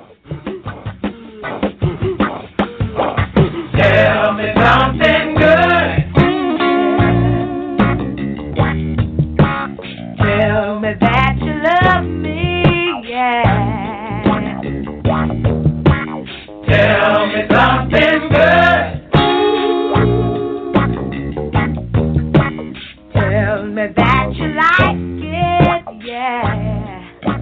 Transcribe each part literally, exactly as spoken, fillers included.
Tell me something good. Tell me that you love me, yeah. Tell me something good. Tell me that you like it, yeah.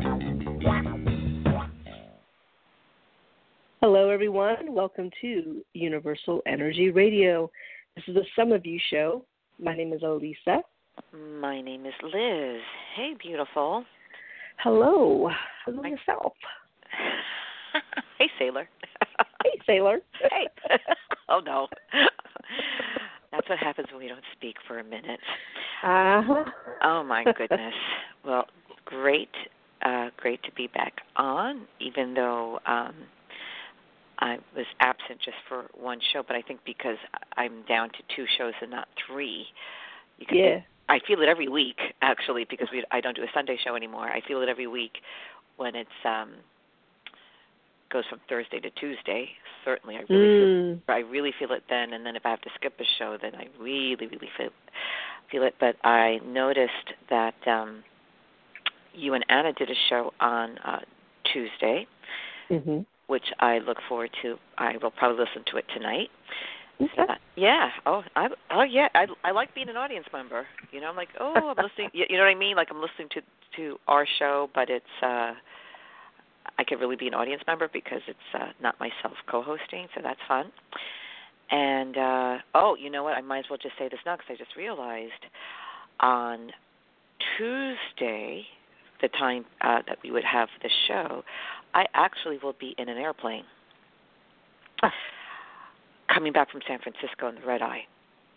Hello, everyone. Welcome to Universal Energy Radio. This is the Some of You show. My name is Elisa. My name is Liz. Hey, beautiful. Hello. Hello yourself. Hey, Sailor. Hey, Sailor. Hey. Oh, no. That's what happens when we don't speak for a minute. Uh-huh. Oh, my goodness. Well, great, uh, great to be back on, even though um, I was absent just for one show, but I think because I'm down to two shows and not three. You can Yeah. think, I feel it every week, actually, because we I don't do a Sunday show anymore. I feel it every week when it's um goes from Thursday to Tuesday. Certainly, I really mm. feel I really feel it then, and then if I have to skip a show, then I really, really feel feel it. But I noticed that um, you and Anna did a show on uh, Tuesday. Mm-hmm. Which I look forward to. I will probably listen to it tonight. Okay. Uh, yeah. Oh, I, oh, yeah. I, I like being an audience member. You know, I'm like, oh, I'm listening. You, you know what I mean? Like I'm listening to to our show, but it's uh, I could really be an audience member because it's uh, not myself co-hosting, so that's fun. And uh, oh, you know what? I might as well just say this now because I just realized on Tuesday, the time uh, that we would have the show, I actually will be in an airplane ah. coming back from San Francisco in the red eye.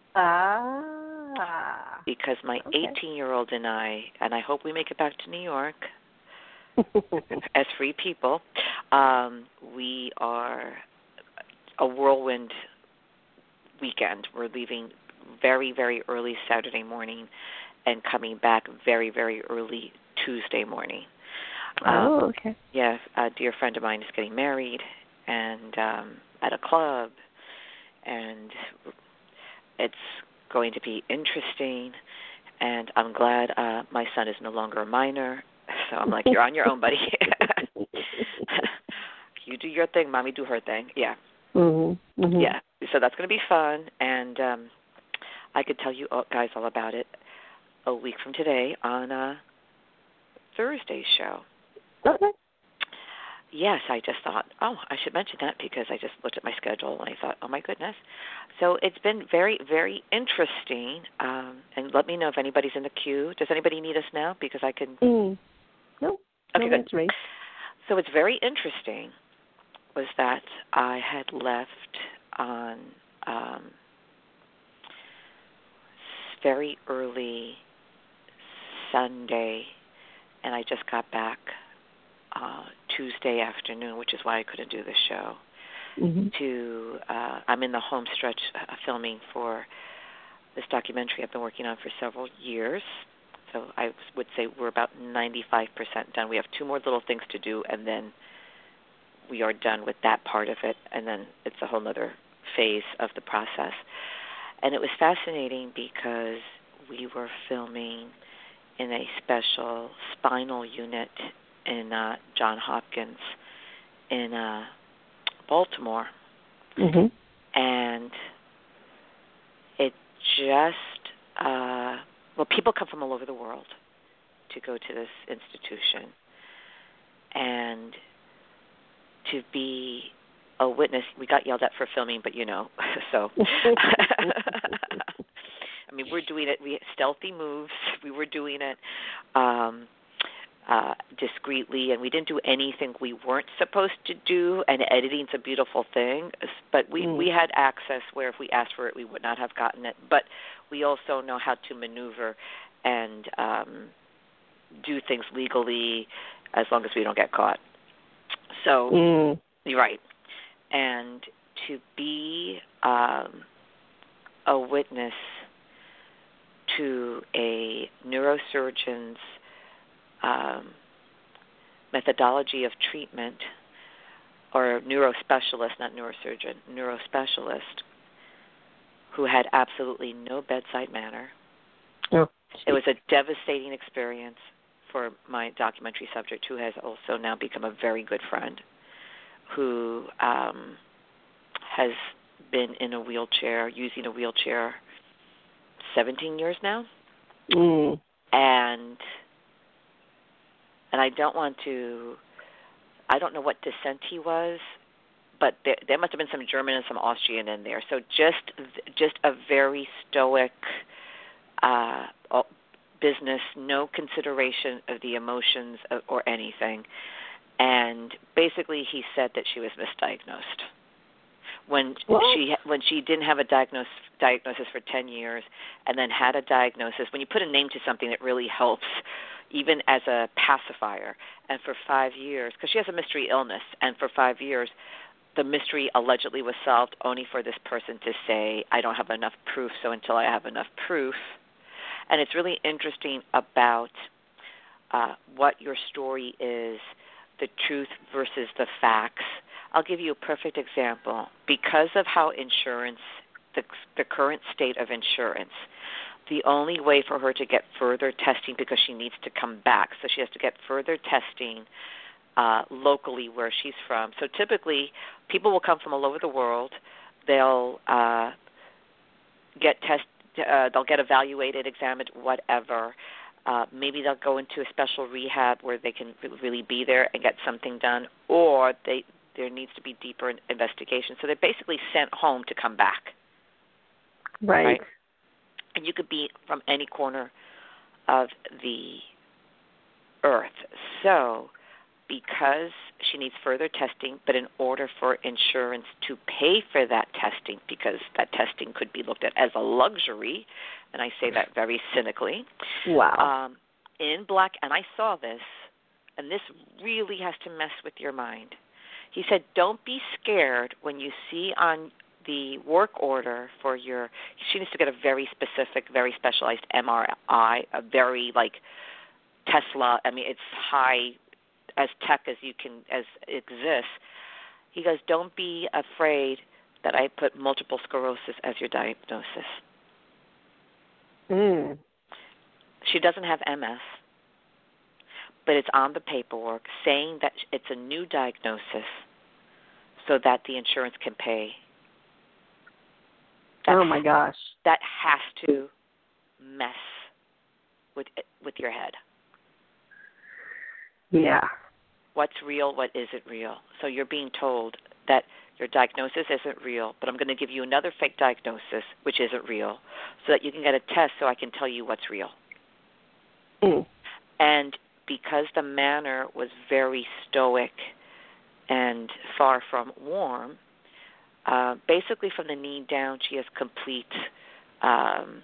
Ah. Because my eighteen-year-old and I, and I hope we make it back to New York as free people, um, we are a whirlwind weekend. We're leaving very, very early Saturday morning and coming back very, very early Tuesday morning. Oh, um, okay. Yeah, a dear friend of mine is getting married, and um, at a club, and it's going to be interesting. And I'm glad uh, my son is no longer a minor, so I'm like, you're on your own, buddy. You do your thing, mommy do her thing. Yeah, mm-hmm. Mm-hmm. Yeah. So that's going to be fun, and um, I could tell you all, guys all about it a week from today on uh, Thursday's show. Okay. Yes, I just thought, oh, I should mention that because I just looked at my schedule and I thought, oh, my goodness. So it's been very, very interesting. Um, and let me know if anybody's in the queue. Does anybody need us now? Because I can. Mm. No. Okay, no, good. That's right. So it's very interesting was that I had left on um, very early Sunday, and I just got back Uh, Tuesday afternoon, which is why I couldn't do the show. Mm-hmm. To uh, I'm in the home stretch uh, filming for this documentary I've been working on for several years. So I would say we're about ninety-five percent done. We have two more little things to do, and then we are done with that part of it. And then it's a whole other phase of the process. And it was fascinating because we were filming in a special spinal unit in uh, John Hopkins in uh, Baltimore. Mm-hmm. And it just, uh, well, people come from all over the world to go to this institution. And to be a witness, we got yelled at for filming, but you know, so. I mean, we're doing it, we stealthy moves, we were doing it. Um, Uh, discreetly, and we didn't do anything we weren't supposed to do, and editing's a beautiful thing, but we, mm. we had access where if we asked for it, we would not have gotten it, but we also know how to maneuver and um, do things legally as long as we don't get caught. So, mm. you're right. And to be um, a witness to a neurosurgeon's Um, methodology of treatment or neurospecialist, not neurosurgeon, neurospecialist, who had absolutely no bedside manner. Oh. It was a devastating experience for my documentary subject, who has also now become a very good friend, who um, has been in a wheelchair, using a wheelchair, seventeen years now. Mm. And and I don't want to, I don't know what descent he was, but there, there must have been some German and some Austrian in there. So just just a very stoic uh, business, no consideration of the emotions or anything. And basically he said that she was misdiagnosed. When what? she when she didn't have a diagnosis diagnosis for ten years, and then had a diagnosis. When you put a name to something, it really helps, even as a pacifier. And for five years, because she has a mystery illness, and for five years, the mystery allegedly was solved, only for this person to say, "I don't have enough proof, so until I have enough proof." And it's really interesting about uh, what your story is, the truth versus the facts. I'll give you a perfect example. Because of how insurance, the, the current state of insurance, the only way for her to get further testing, because she needs to come back, so she has to get further testing uh, locally where she's from. So typically, people will come from all over the world. They'll uh, get test, uh, they'll get evaluated, examined, whatever. Uh, maybe they'll go into a special rehab where they can really be there and get something done, or they there needs to be deeper investigation. So they're basically sent home to come back. Right. right? And you could be from any corner of the earth. So because she needs further testing, but in order for insurance to pay for that testing, because that testing could be looked at as a luxury, and I say that very cynically. Wow. Um, in black, and I saw this, and this really has to mess with your mind. He said, don't be scared when you see on the work order for your, she needs to get a very specific, very specialized M R I, a very like Tesla, I mean, it's high, as tech as you can, as exists. He goes, don't be afraid that I put multiple sclerosis as your diagnosis. Mm. She doesn't have M S, but it's on the paperwork saying that it's a new diagnosis so that the insurance can pay. That, oh, my gosh. That has to mess with with your head. Yeah. What's real, what isn't real. So you're being told that your diagnosis isn't real, but I'm going to give you another fake diagnosis, which isn't real, so that you can get a test so I can tell you what's real. Mm. And because the manner was very stoic and far from warm, uh, basically from the knee down, she has complete, um,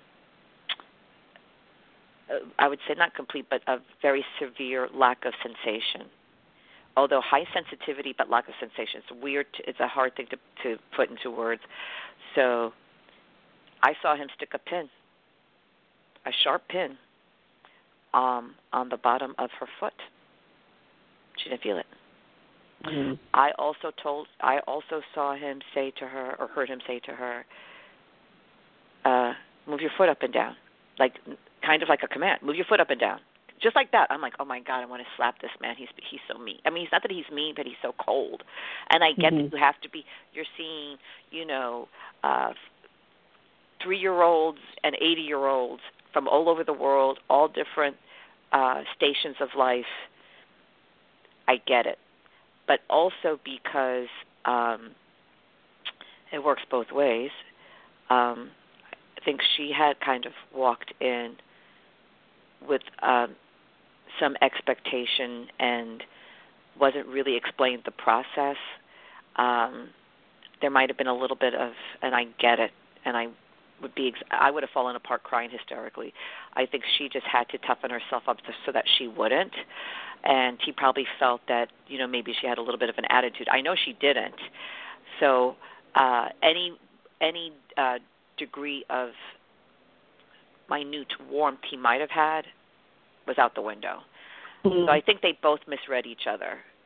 I would say not complete, but a very severe lack of sensation. Although high sensitivity, but lack of sensation. It's weird. To, it's a hard thing to, to put into words. So I saw him stick a pin, a sharp pin, um, on the bottom of her foot. She didn't feel it. Mm-hmm. I also told. I also saw him say to her, or heard him say to her, uh, "Move your foot up and down," like kind of like a command. Move your foot up and down. Just like that. I'm like, oh, my God, I want to slap this man. He's he's so mean. I mean, it's not that he's mean, but he's so cold. And I get mm-hmm. that you have to be, you're seeing, you know, uh, three-year-olds and eighty-year-olds from all over the world, all different uh, stations of life. I get it. But also because um, it works both ways, um, I think she had kind of walked in with um, some expectation and wasn't really explained the process. Um, there might have been a little bit of, and I get it, and I would be, I would have fallen apart crying hysterically. I think she just had to toughen herself up so that she wouldn't, and he probably felt that, you know, maybe she had a little bit of an attitude. I know she didn't. So uh, any any uh, degree of minute warmth he might have had was out the window. Mm-hmm. So I think they both misread each other.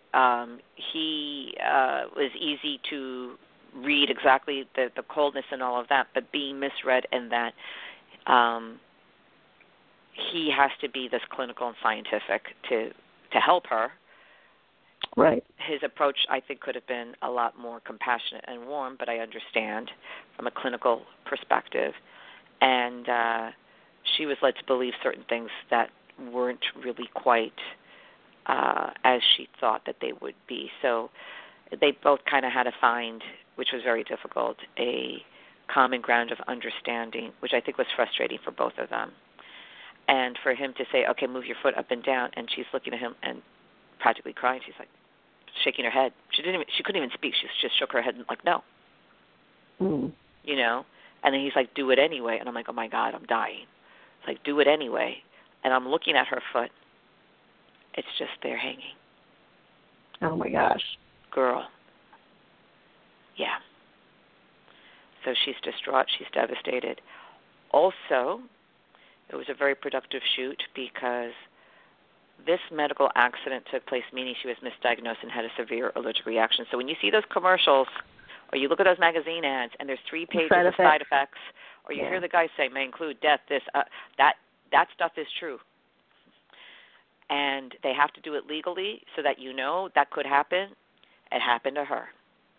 Um, he uh, was easy to read exactly the, the coldness and all of that, but being misread in that um, he has to be this clinical and scientific to to help her. Right. His approach, I think, could have been a lot more compassionate and warm, but I understand from a clinical perspective. And uh, she was led to believe certain things that weren't really quite uh, as she thought that they would be. So they both kind of had to find, which was very difficult, a common ground of understanding, which I think was frustrating for both of them. And for him to say, okay, move your foot up and down, and she's looking at him and practically crying. She's like shaking her head. She didn't even, she couldn't even speak. She just shook her head and like, no. Mm. You know? And then he's like, do it anyway. And I'm like, oh, my God, I'm dying. It's like, do it anyway. And I'm looking at her foot. It's just there hanging. Oh, my gosh. Girl. Yeah. So she's distraught. She's devastated. Also, it was a very productive shoot because this medical accident took place, meaning she was misdiagnosed and had a severe allergic reaction. So when you see those commercials or you look at those magazine ads and there's three pages side of effects. side effects, or you Yeah. hear the guy say, may include death, this, uh, that, that stuff is true. And they have to do it legally so that you know that could happen. It happened to her.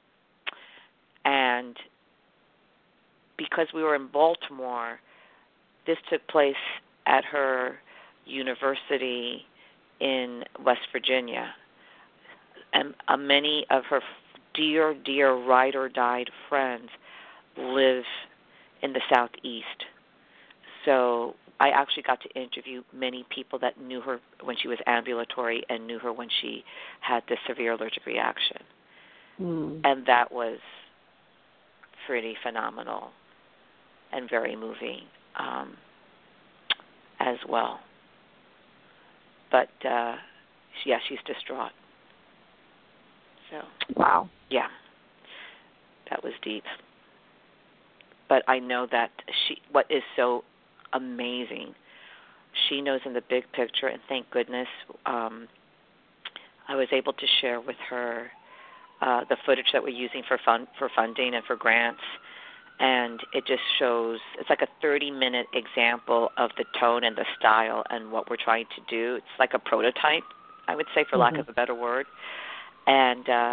And because we were in Baltimore, this took place at her university in West Virginia. And uh, many of her dear, dear ride-or-died friends live in the Southeast. So I actually got to interview many people that knew her when she was ambulatory and knew her when she had this severe allergic reaction. Mm. And that was pretty phenomenal and very moving um, as well. But, uh, yeah, she's distraught. So, wow. Yeah, that was deep. But I know that she, what is so amazing, she knows in the big picture, and thank goodness um, I was able to share with her uh, the footage that we're using for fun, for funding and for grants. And it just shows, it's like a thirty-minute example of the tone and the style and what we're trying to do. It's like a prototype, I would say, for mm-hmm. lack of a better word. And uh,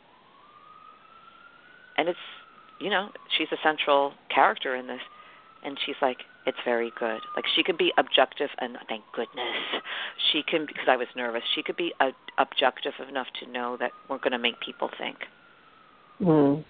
and it's, you know, she's a central character in this. And she's like, it's very good. Like, she could be objective, and thank goodness. She can, because I was nervous, she could be uh, objective enough to know that we're going to make people think. Mm.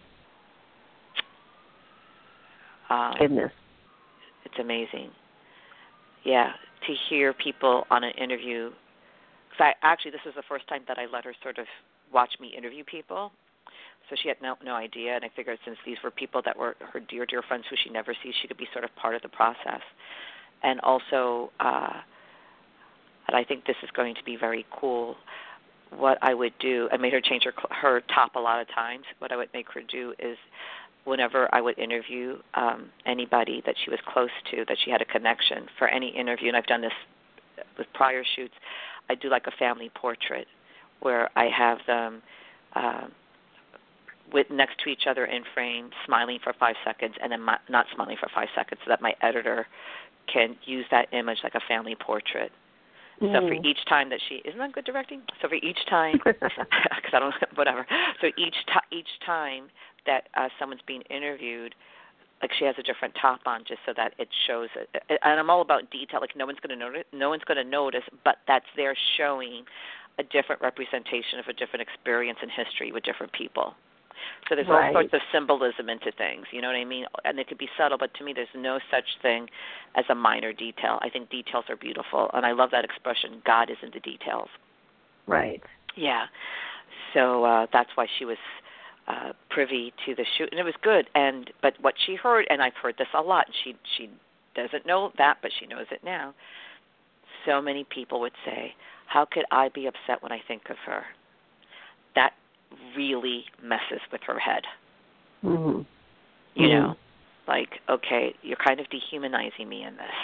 Um, Goodness. It's amazing. Yeah, to hear people on an interview. Cause I, actually, this is the first time that I let her sort of watch me interview people. So she had no no idea, and I figured since these were people that were her dear, dear friends who she never sees, she could be sort of part of the process. And also, uh, and I think this is going to be very cool, what I would do, I made her change her, her top a lot of times. What I would make her do is whenever I would interview um, anybody that she was close to, that she had a connection for any interview, and I've done this with prior shoots, I do like a family portrait where I have them uh, with next to each other in frame, smiling for five seconds, and then not smiling for five seconds, so that my editor can use that image like a family portrait. Mm. So for each time that she, isn't that good directing? So for each time, because I don't, whatever. So each t- each time that uh, someone's being interviewed, like she has a different top on, just so that it shows it. And I'm all about detail. Like no one's going to notice, no one's going to notice, but that's there showing a different representation of a different experience in history with different people. So there's right. all sorts of symbolism into things, you know what I mean? And it could be subtle, but to me there's no such thing as a minor detail. I think details are beautiful, and I love that expression, God is in the details. Right. Yeah. So uh, that's why she was uh, privy to the shoot, and it was good. And But what she heard, and I've heard this a lot, and she, she doesn't know that, but she knows it now, so many people would say, how could I be upset when I think of her? That really messes with her head. Mm-hmm. You mm-hmm. know, like, okay, you're kind of dehumanizing me in this.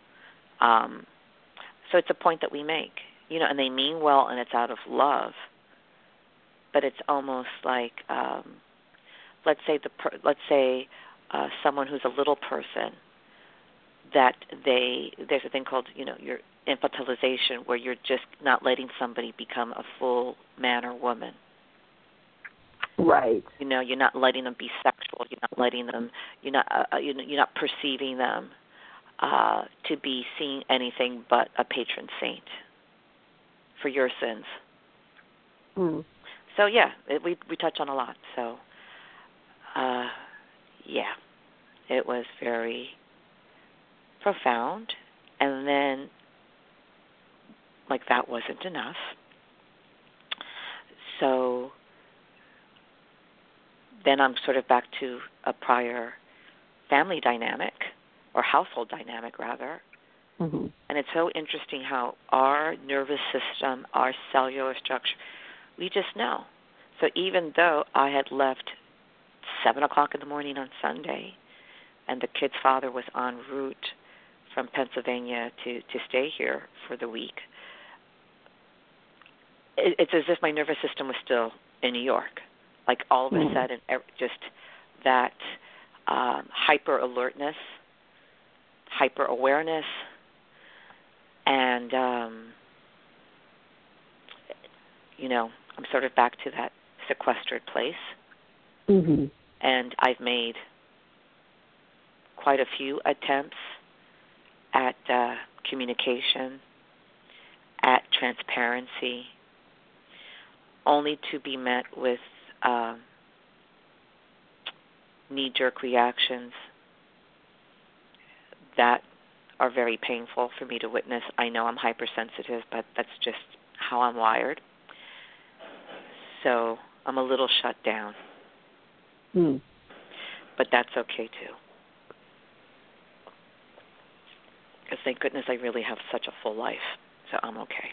Um, so it's a point that we make, you know, and they mean well, and it's out of love. but it's almost like, um, let's say the per, let's say uh, someone who's a little person, that they there's a thing called, you know, your infantilization, where you're just not letting somebody become a full man or woman. Right. You know, you're not letting them be sexual. You're not letting them. You're not. Uh, you're not perceiving them uh, to be seeing anything but a patron saint for your sins. Mm. So yeah, it, we we touch on a lot. So uh, yeah, it was very profound, and then like that wasn't enough. So then I'm sort of back to a prior family dynamic, or household dynamic rather. Mm-hmm. And it's so interesting how our nervous system, our cellular structure, we just know. So even though I had left seven o'clock in the morning on Sunday, and the kid's father was en route from Pennsylvania to, to stay here for the week, it, it's as if my nervous system was still in New York. Like all of a sudden, just that um, hyper alertness, hyper awareness, and um, you know, I'm sort of back to that sequestered place. Mm-hmm. And I've made quite a few attempts at uh, communication, at transparency, only to be met with uh, knee-jerk reactions that are very painful for me to witness. I know I'm hypersensitive, but that's just how I'm wired. So I'm a little shut down. Mm. But that's okay, too. Because thank goodness I really have such a full life, so I'm okay.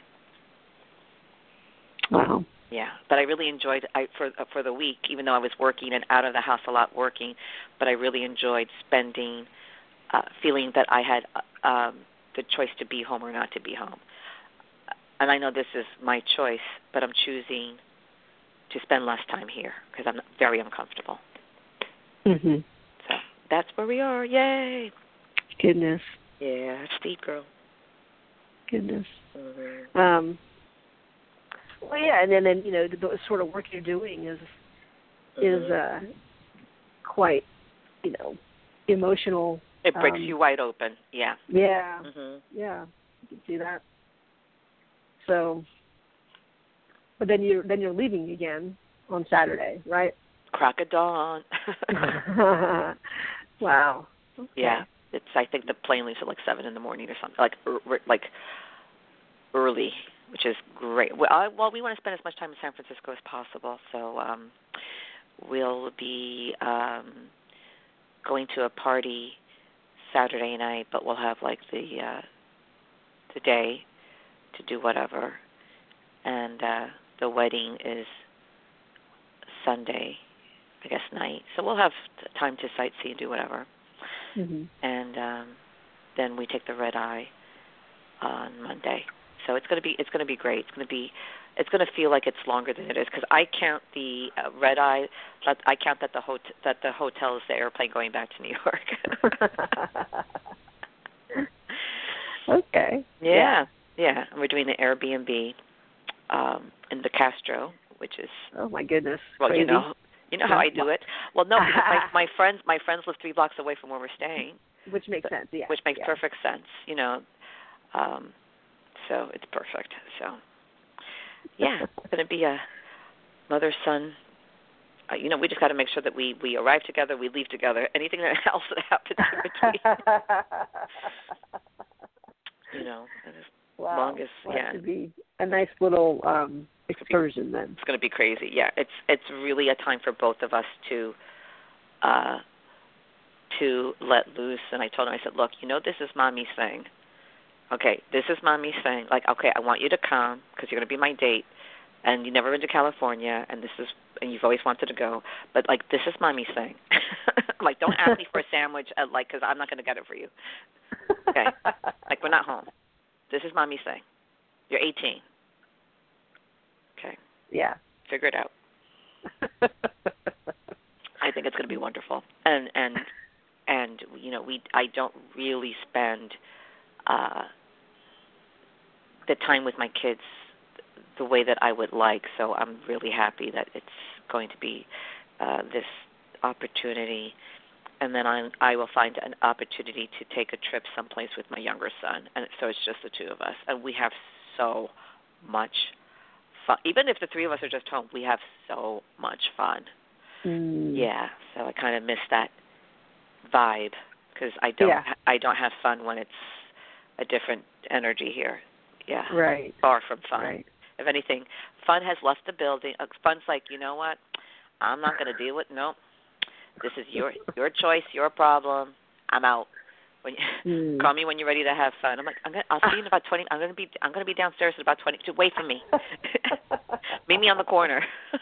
Wow. Yeah, but I really enjoyed I for uh, for the week, even though I was working and out of the house a lot working, but I really enjoyed spending, uh, feeling that I had uh, um, the choice to be home or not to be home. And I know this is my choice, but I'm choosing to spend less time here because I'm very uncomfortable. Mm-hmm. So that's where we are. Yay! Goodness. Yeah, it's deep, girl. Goodness. Mm-hmm. Um. Well, yeah, and then, then you know, the, the sort of work you're doing is Mm-hmm. is uh, quite, you know, emotional. It breaks um, you wide open. Yeah. Yeah. Mm-hmm. Yeah. You can see that. So, but then you're then you're leaving again on Saturday, right? Crack of dawn. Wow. Okay. Yeah. It's. I think the plane leaves at like seven in the morning or something, like er, like early, which is great. Well, I, well, we want to spend as much time in San Francisco as possible, so um, we'll be um, going to a party Saturday night, but we'll have like the uh, the day to do whatever, and uh, the wedding is Sunday, I guess, night. So we'll have time to sightsee and do whatever. Mm-hmm. And um, then we take the red eye on Monday. So it's going to be it's going to be great. It's going to be it's going to feel like it's longer than it is because I count the uh, red eye. I count that the hot, that the hotel is the airplane going back to New York. Okay. Yeah, yeah, yeah. And we're doing the Airbnb um, in the Castro, which is oh my goodness. well, Crazy. you know, you know how I do it. Well, no, because my my friends my friends live three blocks away from where we're staying, which makes sense. Yeah, which makes yeah. perfect sense. You know, um, so it's perfect. So yeah, it's going to be a mother son. Uh, you know, we just got to make sure that we we arrive together, we leave together. Anything else that happens in between, you know, as wow. long as well, yeah. That should be a nice little um, excursion then. It's going to be crazy. Yeah, it's it's really a time for both of us to uh, to let loose. And I told him, I said, look, you know, this is mommy's thing. Okay, this is mommy's thing. Like, okay, I want you to come because you're going to be my date, and you've never been to California, and this is and you've always wanted to go. But like, this is mommy's thing. I'm like, don't ask me for a sandwich, at, like, because I'm not going to get it for you. Okay, like we're not home. This is mommy's thing. You're eighteen. Okay. Yeah. Figure it out. I think it's going to be wonderful. And and and you know, we I don't really spend uh, the time with my kids the way that I would like. So I'm really happy that it's going to be uh, this opportunity. And then I I will find an opportunity to take a trip someplace with my younger son. And so it's just the two of us. And we have so much fun. Even if the three of us are just home, we have so much fun. Mm. Yeah, so I kind of miss that vibe because I don't Yeah. I don't have fun when it's a different energy here. Yeah, Right. far from fun. Right. If anything, fun has left the building. Uh, Fun's like, you know what? I'm not going to deal with. Nope. This is your your choice, your problem. I'm out. When you, mm. Call me when you're ready to have fun. I'm like, I'm gonna, I'll see you in about twenty. I'm gonna be I'm gonna be downstairs in about twenty. Just wait for me. Meet me on the corner.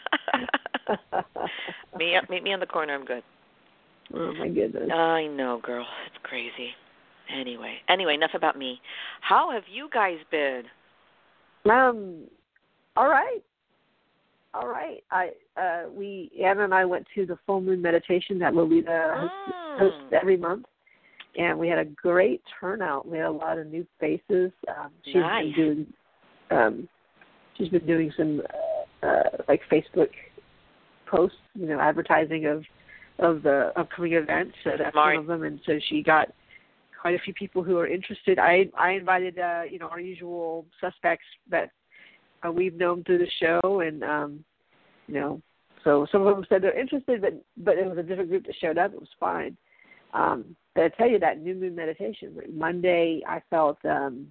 meet, meet me on the corner. I'm good. Oh my goodness. I know, girl. It's crazy. Anyway, anyway, enough about me. How have you guys been? Um, all right. All right. I uh, we Anna and I went to the full moon meditation that Lolita hosts, Mm. hosts every month, and we had a great turnout. We had a lot of new faces. Um, she's Nice. been doing um, she's been doing some uh, uh, like Facebook posts, you know, advertising of of the upcoming events. So that's Smart. one of them. And so she got quite a few people who are interested. I I invited uh, you know, our usual suspects that uh, we've known through the show, and um, you know, so some of them said they're interested, but but it was a different group that showed up. It was fine. Um, but I tell you, that new moon meditation, like Monday, I felt, um,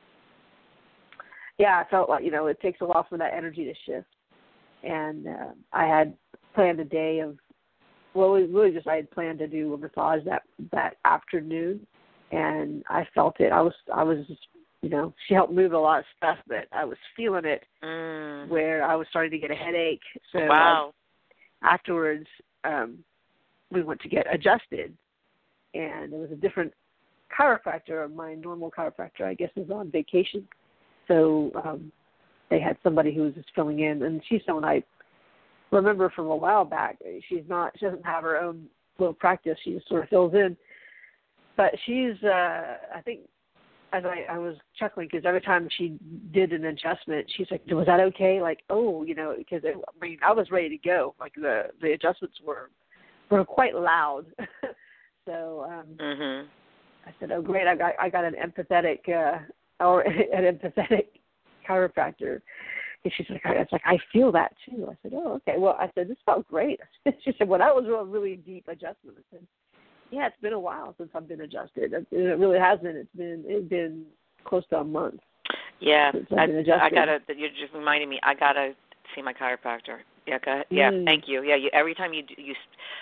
yeah, I felt like, you know, it takes a while for that energy to shift, and uh, I had planned a day of, well, it was really just I had planned to do a massage that that afternoon. And I felt it. I was, I was, you know, she helped move a lot of stuff, but I was feeling it Mm. where I was starting to get a headache. So Wow. I, afterwards, um, we went to get adjusted, and it was a different chiropractor. My normal chiropractor, I guess, is on vacation. So um, they had somebody who was just filling in, and she's someone I remember from a while back. She's not, she doesn't have her own little practice. She just sort of fills in. But she's, uh, I think, as I, I was chuckling, because every time she did an adjustment, she's like, was that okay? Like, oh, you know, because, it, I mean, I was ready to go. Like, the, the adjustments were were quite loud. so um, Mhm. I said, oh, great, I got I got an empathetic, uh, or an empathetic chiropractor. And she's like, it's like, I feel that, too. I said, oh, okay. Well, I said, this felt great. She said, well, that was a really deep adjustment. I said, yeah, it's been a while since I've been adjusted. It really has been. It's been it's been close to a month. Yeah, since I, I've been adjusted. I gotta. You're just reminding me. I gotta see my chiropractor. Yeah, go ahead. Yeah, Mm. thank you. Yeah, you, every time you do- you,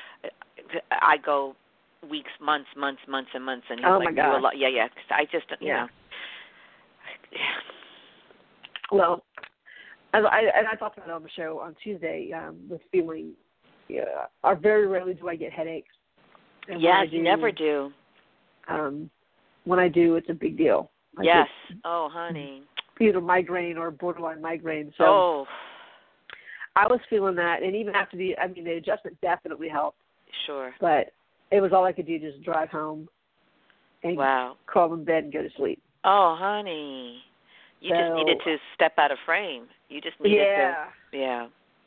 I go weeks, months, months, months, and months, and he's Oh, like, my gosh. "You a lot." Yeah, yeah. 'Cause I just, you Yeah. know. Yeah. Well, as I and I talked about it on the show on Tuesday um, with feeling. Yeah, or very rarely do I get headaches. And when I Yes, do, you never do. Um, when I do, it's a big deal. I Yes. get Oh, honey. either migraine or borderline migraine. So Oh, I was feeling that, and even after the, I mean, the adjustment definitely helped, sure. but it was all I could do, just drive home and Wow. crawl in bed and go to sleep. Oh, honey. You So, just needed to step out of frame. You just needed yeah, to. Yeah.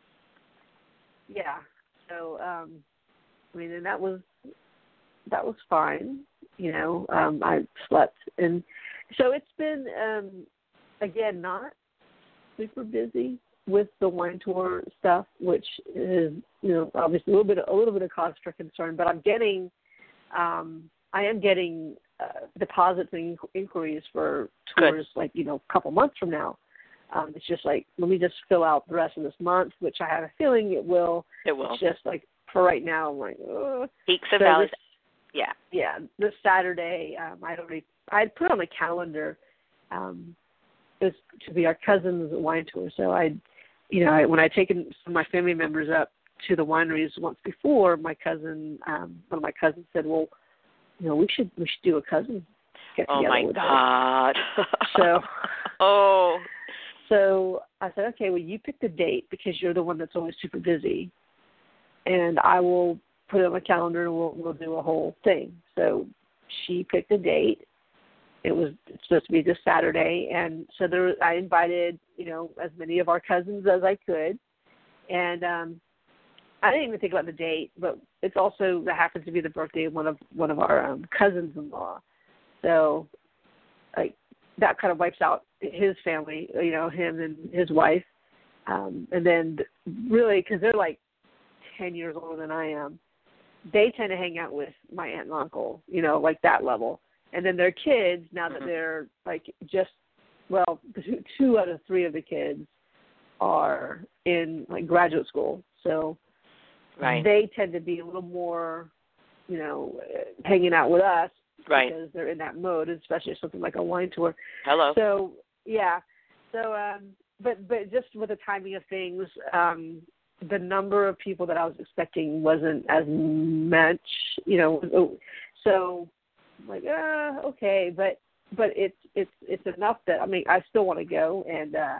yeah. So, um, I mean, and that was that was fine. You know, um, I slept, and so it's been um, again not super busy with the wine tour stuff, which is, you know, obviously a little bit a little bit of cause for concern. But I'm getting, um, I am getting uh, deposits and inquiries for tours, Good. like, you know, a couple months from now. Um, it's just like, let me just fill out the rest of this month, which I have a feeling it will. It will. It's just like for right now, I'm like, ugh. Peaks and So valleys. this- Yeah. Yeah, this Saturday, um, I'd already I'd put on the calendar. Um, it was to be our cousin's wine tour, so I, you know, I, when I'd taken some of my family members up to the wineries once before, my cousin, um, one of my cousins said, "Well, you know, we should we should do a cousin get Oh together my with God. So, oh. So I said, okay, well, you pick the date because you're the one that's always super busy, and I will put it on my calendar and we'll we'll do a whole thing. So she picked a date. It was supposed to be this Saturday, and so there I invited, you know, as many of our cousins as I could, and um, I didn't even think about the date, but it's also that happens to be the birthday of one of one of our um, cousins-in-law, so like that kind of wipes out his family, you know, him and his wife, um, and then really because they're like ten years older than I am, they tend to hang out with my aunt and uncle, you know, like that level. And then their kids, now that they're like just, well, two out of three of the kids are in like graduate school. So right. they tend to be a little more, you know, hanging out with us right. because they're in that mode, especially something like a wine tour. Hello. So, yeah. So, um, but, but just with the timing of things, um, the number of people that I was expecting wasn't as much, you know, so like, uh, okay, but but it's it's it's enough that I mean I still want to go, and uh,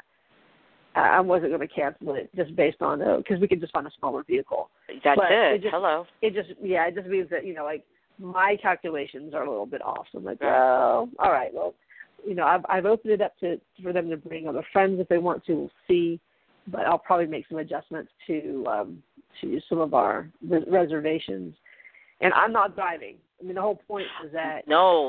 I wasn't going to cancel it just based on because uh, we could just find a smaller vehicle. That's but it. it just, Hello. It just yeah, it just means that you know like my calculations are a little bit off. So I'm like, oh, all right, well, you know, I've I've opened it up to for them to bring other friends if they want to. We'll see, but I'll probably make some adjustments to um, to some of our res- reservations. And I'm not driving. I mean, the whole point is that no,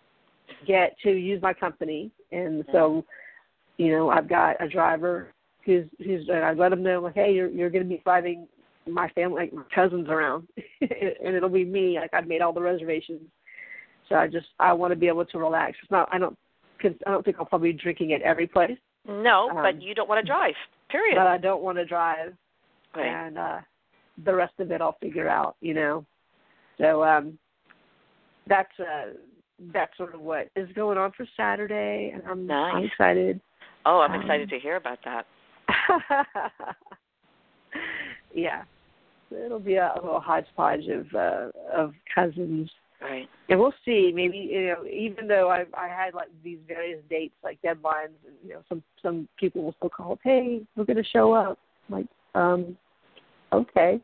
get to use my company, and so, you know, I've got a driver who's who's. And I let them know, like, hey, you're you're going to be driving my family, like my cousins around, and it'll be me. Like I've made all the reservations, so I just I want to be able to relax. It's not. I don't. Cause I don't think I'll probably be drinking at every place. No, um, but you don't want to drive. Period. But I don't want to drive, right. and uh, the rest of it I'll figure out. You know. So um, that's uh, that's sort of what is going on for Saturday, and I'm, nice. I'm excited. Oh, I'm um, excited to hear about that. yeah, it'll be a, a little hodgepodge of uh, of cousins, right? And we'll see. Maybe you know, even though I I had like these various dates, like deadlines, and you know, some some people will still call, hey, we're going to show up. I'm like, um, okay.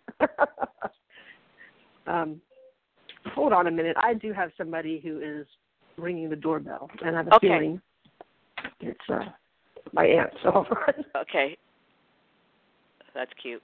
um. Hold on a minute. I do have somebody who is ringing the doorbell, and I have a okay. feeling it's uh, my aunt. So okay, that's cute.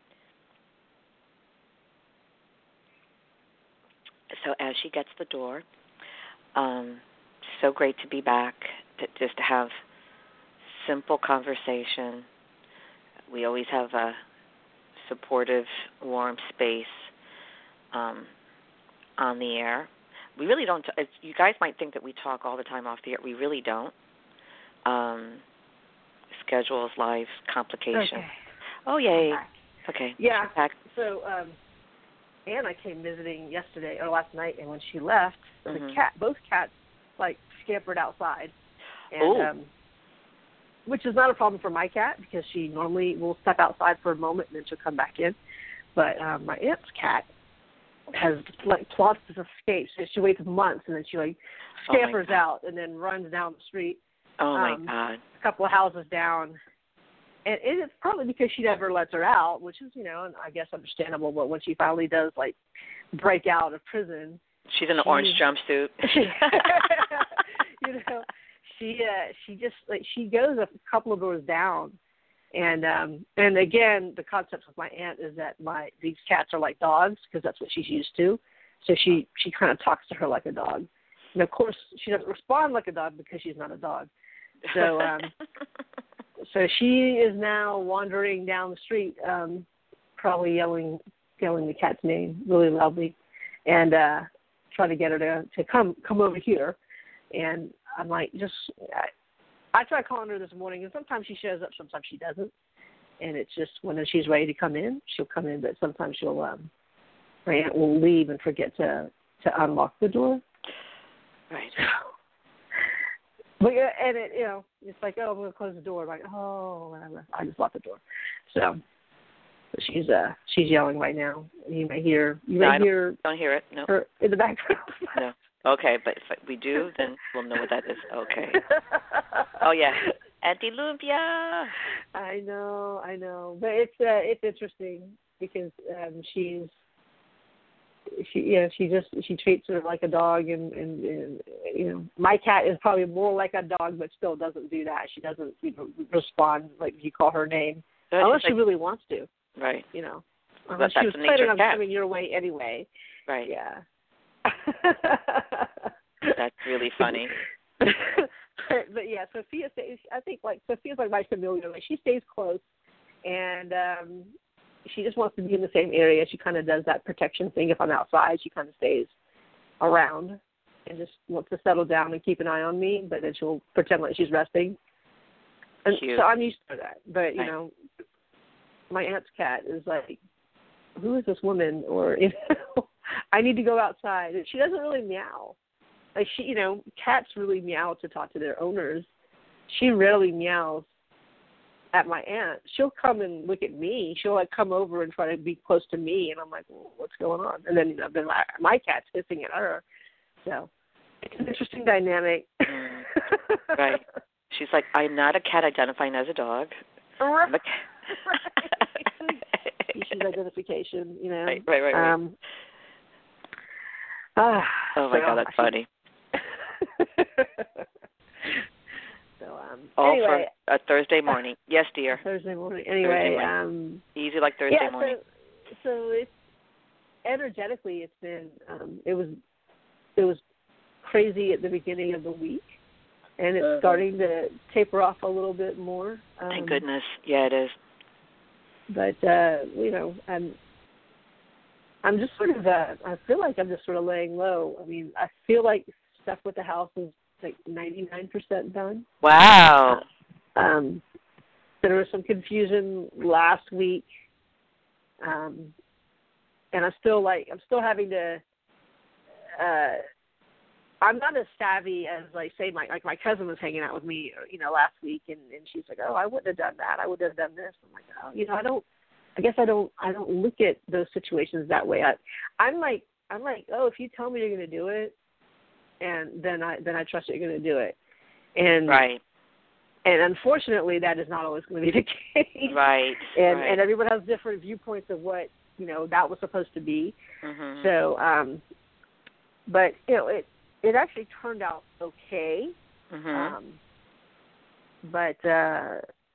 So as she gets the door, um, so great to be back. To just to have simple conversation. We always have a supportive, warm space. Um, on the air. We really don't, t- you guys might think that we talk all the time off the air. We really don't. Um, schedules, life, complications. Okay. Oh, yay. Okay. Yeah. Back. So um, Anna came visiting yesterday or last night, and when she left, mm-hmm. the cat, both cats, like scampered outside. And, Ooh. um, which is not a problem for my cat because she normally will step outside for a moment and then she'll come back in. But um, my aunt's cat has like plots to escape, so she waits months and then she like scampers oh out and then runs down the street. Oh my um, God! A couple of houses down, and it is probably because she never lets her out, which is you know, I guess understandable. But when she finally does like break out of prison, she's in the she, orange jumpsuit. you know, she uh, she just like she goes a couple of doors down. And um, and again, the concept of my aunt is that my these cats are like dogs because that's what she's used to. So she, she kind of talks to her like a dog. And, of course, she doesn't respond like a dog because she's not a dog. So um, so she is now wandering down the street, um, probably yelling yelling the cat's name really loudly and uh, trying to get her to, to come come over here. And I'm like, just I, I tried calling her this morning, and sometimes she shows up, sometimes she doesn't. And it's just when she's ready to come in, she'll come in, but sometimes she'll, um, my aunt will leave and forget to, to unlock the door. Right. But, yeah, and it, you know, it's like, oh, I'm going to close the door. I'm like, oh, whatever. I just locked the door. So, but she's uh, she's yelling right now. You may hear, you may no, I don't, hear, don't hear it. No. her in the background. No. Okay, but if we do, then we'll know what that is. Okay. Oh, yeah. Auntie Lumpia. I know, I know, but it's uh, it's interesting because um, she's she yeah she just she treats her like a dog, and, and and you know my cat is probably more like a dog, but still doesn't do that. She doesn't you know respond like if you call her name Good. unless Like, she really wants to. right. You know, But unless that's she was the planning nature of on cats. coming your way anyway. Right. Yeah. That's really funny. but, but yeah, Sophia stays. I think like Sophia's like my familiar. Like she stays close, and um, she just wants to be in the same area. She kind of does that protection thing. If I'm outside, she kind of stays around and just wants to settle down and keep an eye on me. But then she'll pretend like she's resting. And Cute. so I'm used to that. But you Right. know, my aunt's cat is like, who is this woman? Or you know, I need to go outside. And she doesn't really meow. Like she, you know, cats really meow to talk to their owners. She rarely meows at my aunt. She'll come and look at me. She'll like come over and try to be close to me, and I'm like, well, what's going on? And then you know, then my, my cat's hissing at her. So it's an interesting dynamic. Mm. Right. She's like, I'm not a cat identifying as a dog. I'm a cat. Right. Species identification, you know. Right, right, right. right. Um, ah, oh my so God, that's I funny. so um, All anyway, for a Thursday morning. Yes, dear. Thursday morning. Anyway, Thursday morning. um, Easy like Thursday yeah, morning. So, so it's energetically, it's been um, it was it was crazy at the beginning of the week, and it's uh-huh. starting to taper off a little bit more. Um, Thank goodness. Yeah, it is. But uh, you know, I'm I'm just sort of uh, I feel like I'm just sort of laying low. I mean, I feel like stuff with the house is like ninety-nine percent done. Wow. Uh, um, there was some confusion last week, um, and I'm still like I'm still having to. Uh, I'm not as savvy as like say my like my cousin was hanging out with me, you know, last week, and, and she's like, oh, I wouldn't have done that. I would have done this. I'm like, oh, you know, I don't. I guess I don't. I don't look at those situations that way. I, I'm like, I'm like, oh, if you tell me you're going to do it, and then I then I trust you're going to do it. And right. And unfortunately, that is not always going to be the case. Right. And right. and everyone has different viewpoints of what you know that was supposed to be. Mm-hmm. So, um, but you know it. It actually turned out okay, mm-hmm. um, but uh,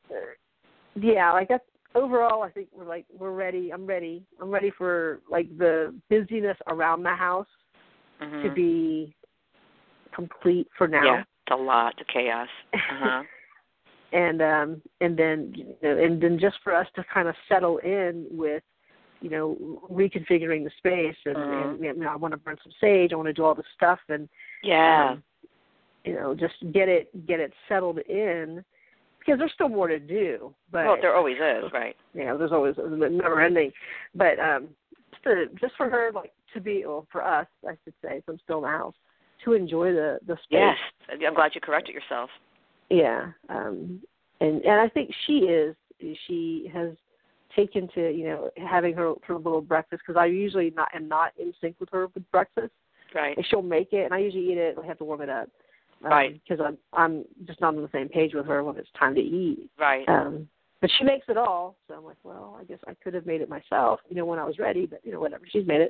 yeah, like that's overall. I think we're like we're ready. I'm ready. I'm ready for like the busyness around the house mm-hmm. to be complete for now. Yeah, it's a lot of chaos. Uh-huh. and um, and then you know, and then just for us to kind of settle in with. You know, reconfiguring the space, and, mm-hmm. and you know, I want to burn some sage. I want to do all this stuff, and yeah, um, you know, just get it get it settled in because there's still more to do. But well, there always is, right? Yeah, there's always never ending. But um, just to, just for her, like to be, well, for us, I should say, so I'm still in the house, to enjoy the the space. Yes, I'm glad you corrected yourself. Yeah, um, and and I think she is. She has. Taken to you know having her her little breakfast because I usually not am not in sync with her with breakfast. Right. And she'll make it, and I usually eat it. I have to warm it up. Um, right. Because I'm I'm just not on the same page with her when it's time to eat. Right. Um, but she makes it all, so I'm like, well, I guess I could have made it myself, you know, when I was ready. But you know, whatever. She's made it.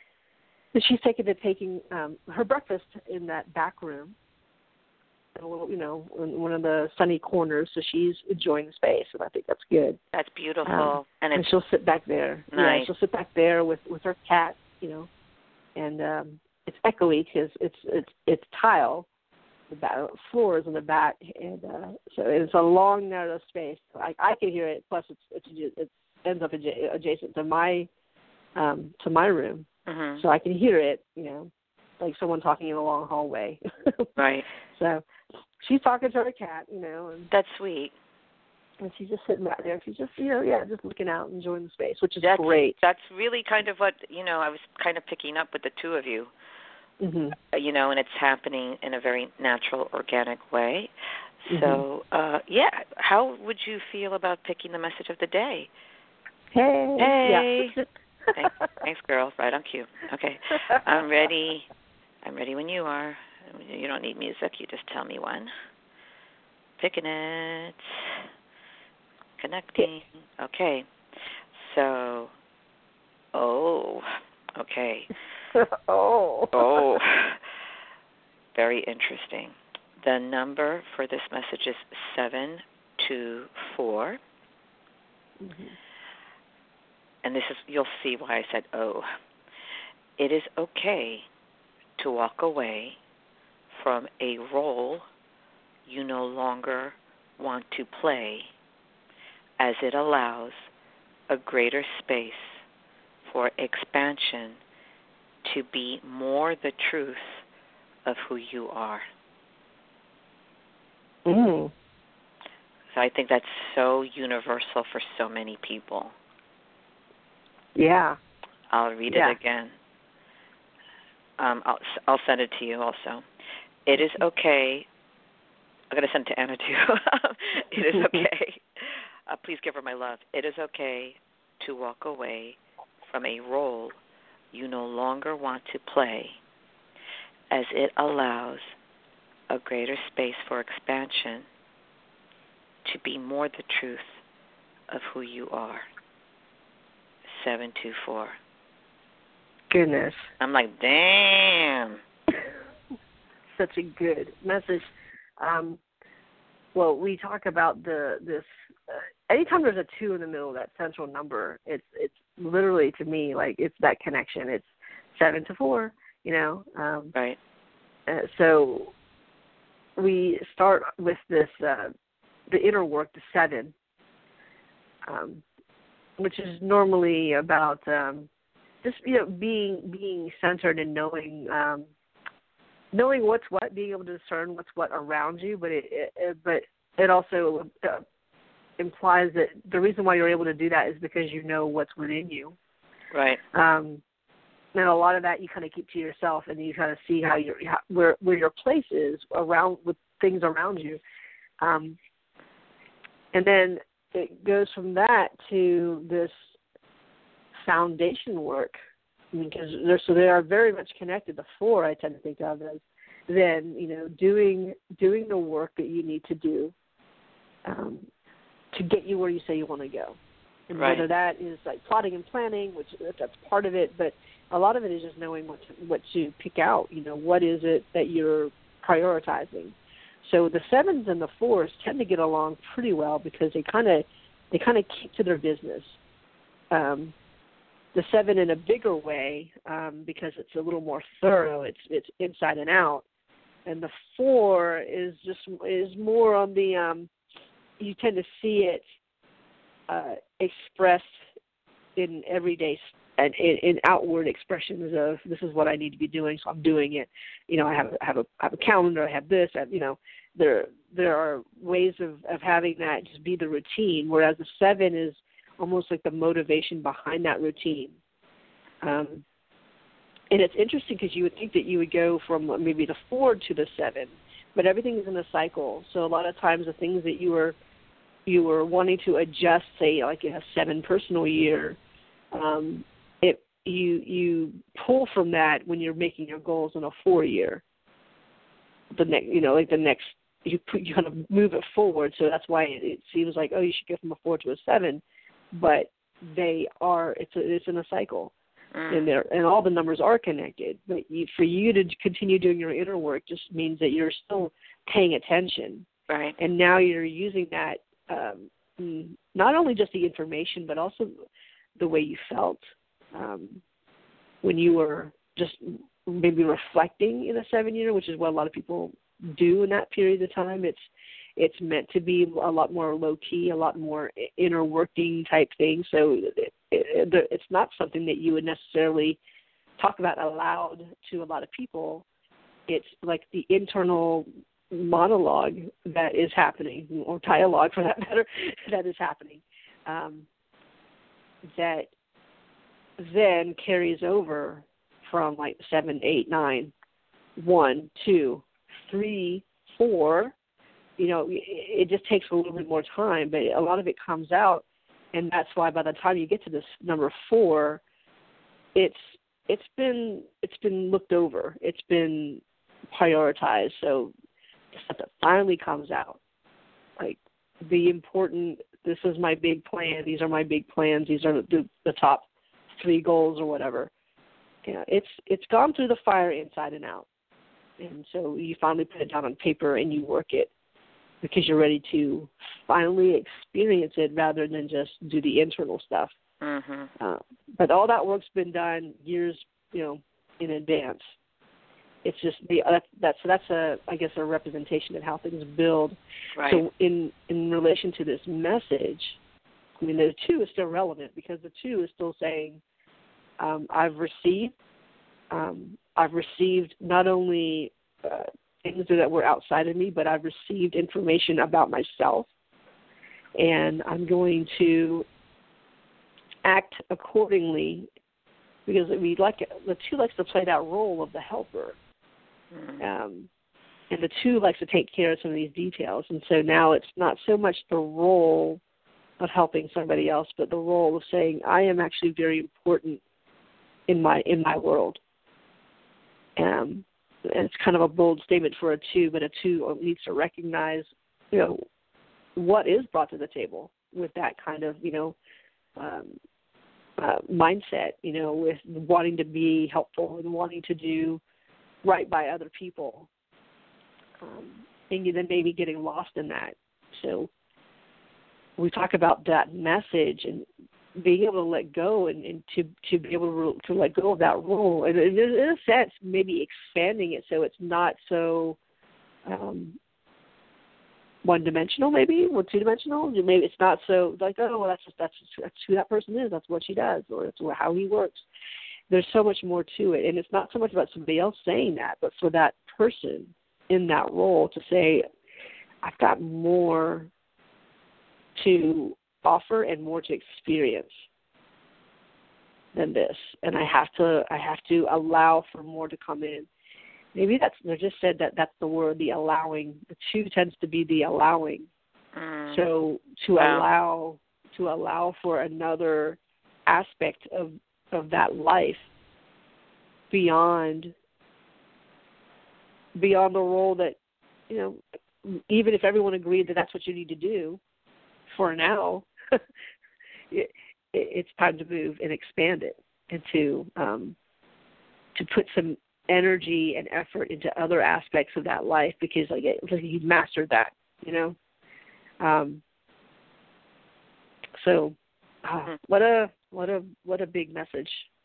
But she's taken to taking um, her breakfast in that back room. A little, you know, in one of the sunny corners, so she's enjoying the space, and I think that's good. That's beautiful, um, and, and she'll sit back there. Nice. Yeah, she'll sit back there with, with her cat, you know, and um, it's echoey because it's it's it's tile, the back, floors in the back, and uh, so it's a long narrow space. So I I can hear it. Plus, it's it's it ends up adja- adjacent to my um, to my room, mm-hmm. so I can hear it, you know, like someone talking in a long hallway. Right. So she's talking to her cat, you know, and that's sweet. And she's just sitting back there. She's just, you know, yeah, just looking out, enjoying the space, which is that's, great. That's really kind of what, you know, I was kind of picking up with the two of you, mm-hmm. uh, you know, and it's happening in a very natural, organic way. Mm-hmm. So, uh, yeah, how would you feel about picking the message of the day? Hey. Hey. Yeah. thanks, thanks, girl. Right on cue. Okay. I'm ready. I'm ready when you are. You don't need music. You just tell me when. picking it. Connecting. Okay. So, oh, okay. oh. Oh, very interesting. The number for this message is seven two four. Mm-hmm. And this is, you'll see why I said oh. It is okay to walk away from a role you no longer want to play, as it allows a greater space for expansion to be more the truth of who you are. Mm. So I think that's so universal for so many people. Yeah. I'll read yeah. it again. Um, I'll, I'll send it to you also. It is okay. I'm going to send it to Anna too. It is okay. Uh, please give her my love. It is okay to walk away from a role you no longer want to play, as it allows a greater space for expansion to be more the truth of who you are. seven two four. Goodness. I'm like, damn. Such a good message. Um, well, we talk about the this. Uh, anytime there's a two in the middle of that central number, it's it's literally, to me, like it's that connection. It's seven to four. You know. Um, right. Uh, so we start with this uh, the inner work, the seven, um, which is normally about um, just you know being being centered and knowing. Um, Knowing what's what, being able to discern what's what around you, but it, it but it also uh, implies that the reason why you're able to do that is because you know what's within you. Right. Um, and a lot of that you kind of keep to yourself, and you kind of see how your how, where where your place is around with things around you, um, and then it goes from that to this foundation work. Because they're, so they are very much connected. The four I tend to think of as then you know doing doing the work that you need to do um, to get you where you say you want to go, and right. whether that is like plotting and planning, which that's part of it, but a lot of it is just knowing what to, what to pick out. You know, what is it that you're prioritizing? So the sevens and the fours tend to get along pretty well because they kind of they kind of keep to their business. Um, The seven in a bigger way um, because it's a little more thorough. It's it's inside and out, and the four is just is more on the. Um, you tend to see it uh, expressed in everyday and in, in outward expressions of this is what I need to be doing, so I'm doing it. You know, I have I have a I have a calendar. I have this. I have, you know, there there are ways of, of having that just be the routine. Whereas the seven is almost like the motivation behind that routine. Um, and it's interesting because you would think that you would go from maybe the four to the seven, but everything is in a cycle. So a lot of times the things that you were you were wanting to adjust, say like a seven personal year, um, it you you pull from that when you're making your goals in a four year. The next, you know, like the next, you put, you kind of move it forward. So that's why it, it seems like, oh, you should go from a four to a seven. But they are, it's a, it's in a cycle, mm. and they're, and all the numbers are connected. But you, for you to continue doing your inner work just means that you're still paying attention. Right. And now you're using that, um, not only just the information, but also the way you felt um, when you were just maybe reflecting in a seven year, which is what a lot of people do in that period of time. It's, It's meant to be a lot more low-key, a lot more inner working type thing. So it, it, it's not something that you would necessarily talk about aloud to a lot of people. It's like the internal monologue that is happening, or dialogue for that matter, that is happening, um, that then carries over from like seven, eight, nine, one, two, three, four. You know, it just takes a little bit more time, but a lot of it comes out, and that's why by the time you get to this number four, it's it's been it's been looked over, it's been prioritized. So the stuff that finally comes out like the important, this is my big plan, these are my big plans, these are the, the top three goals or whatever. You know, it's it's gone through the fire inside and out. And so you finally put it down on paper and you work it because you're ready to finally experience it rather than just do the internal stuff. Mm-hmm. Uh, but all that work's been done years, you know, in advance. It's just the uh, that's that's a I guess a representation of how things build. Right. So in in relation to this message, I mean the two is still relevant because the two is still saying, um, I've received, um, I've received not only uh, things that were outside of me, but I've received information about myself, and I'm going to act accordingly because we like the two likes to play that role of the helper. Um, and the two likes to take care of some of these details. And so now it's not so much the role of helping somebody else, but the role of saying, I am actually very important in my in my world. Um, and it's kind of a bold statement for a two, but a two needs to recognize, you know, what is brought to the table with that kind of, you know, um, uh, mindset, you know, with wanting to be helpful and wanting to do right by other people, um, and then maybe getting lost in that. So we talk about that message and being able to let go and, and to, to be able to, to let go of that role. And in a sense, maybe expanding it so it's not so um, one-dimensional, maybe, or two-dimensional. Maybe it's not so like, oh, well, that's just, that's just, that's who that person is. That's what she does, or that's how he works. There's so much more to it, and it's not so much about somebody else saying that, but for that person in that role to say, I've got more to offer and more to experience than this, and I have to I have to allow for more to come in. Maybe that's they just said that that's the word, the allowing. The two tends to be the allowing. Mm. So to wow. allow to allow for another aspect of of that life beyond beyond the role that, you know, even if everyone agreed that that's what you need to do for now, it, it's time to move and expand it and to um, to put some energy and effort into other aspects of that life because like, it, like you've mastered that, you know. Um, so uh, what a what a what a big message.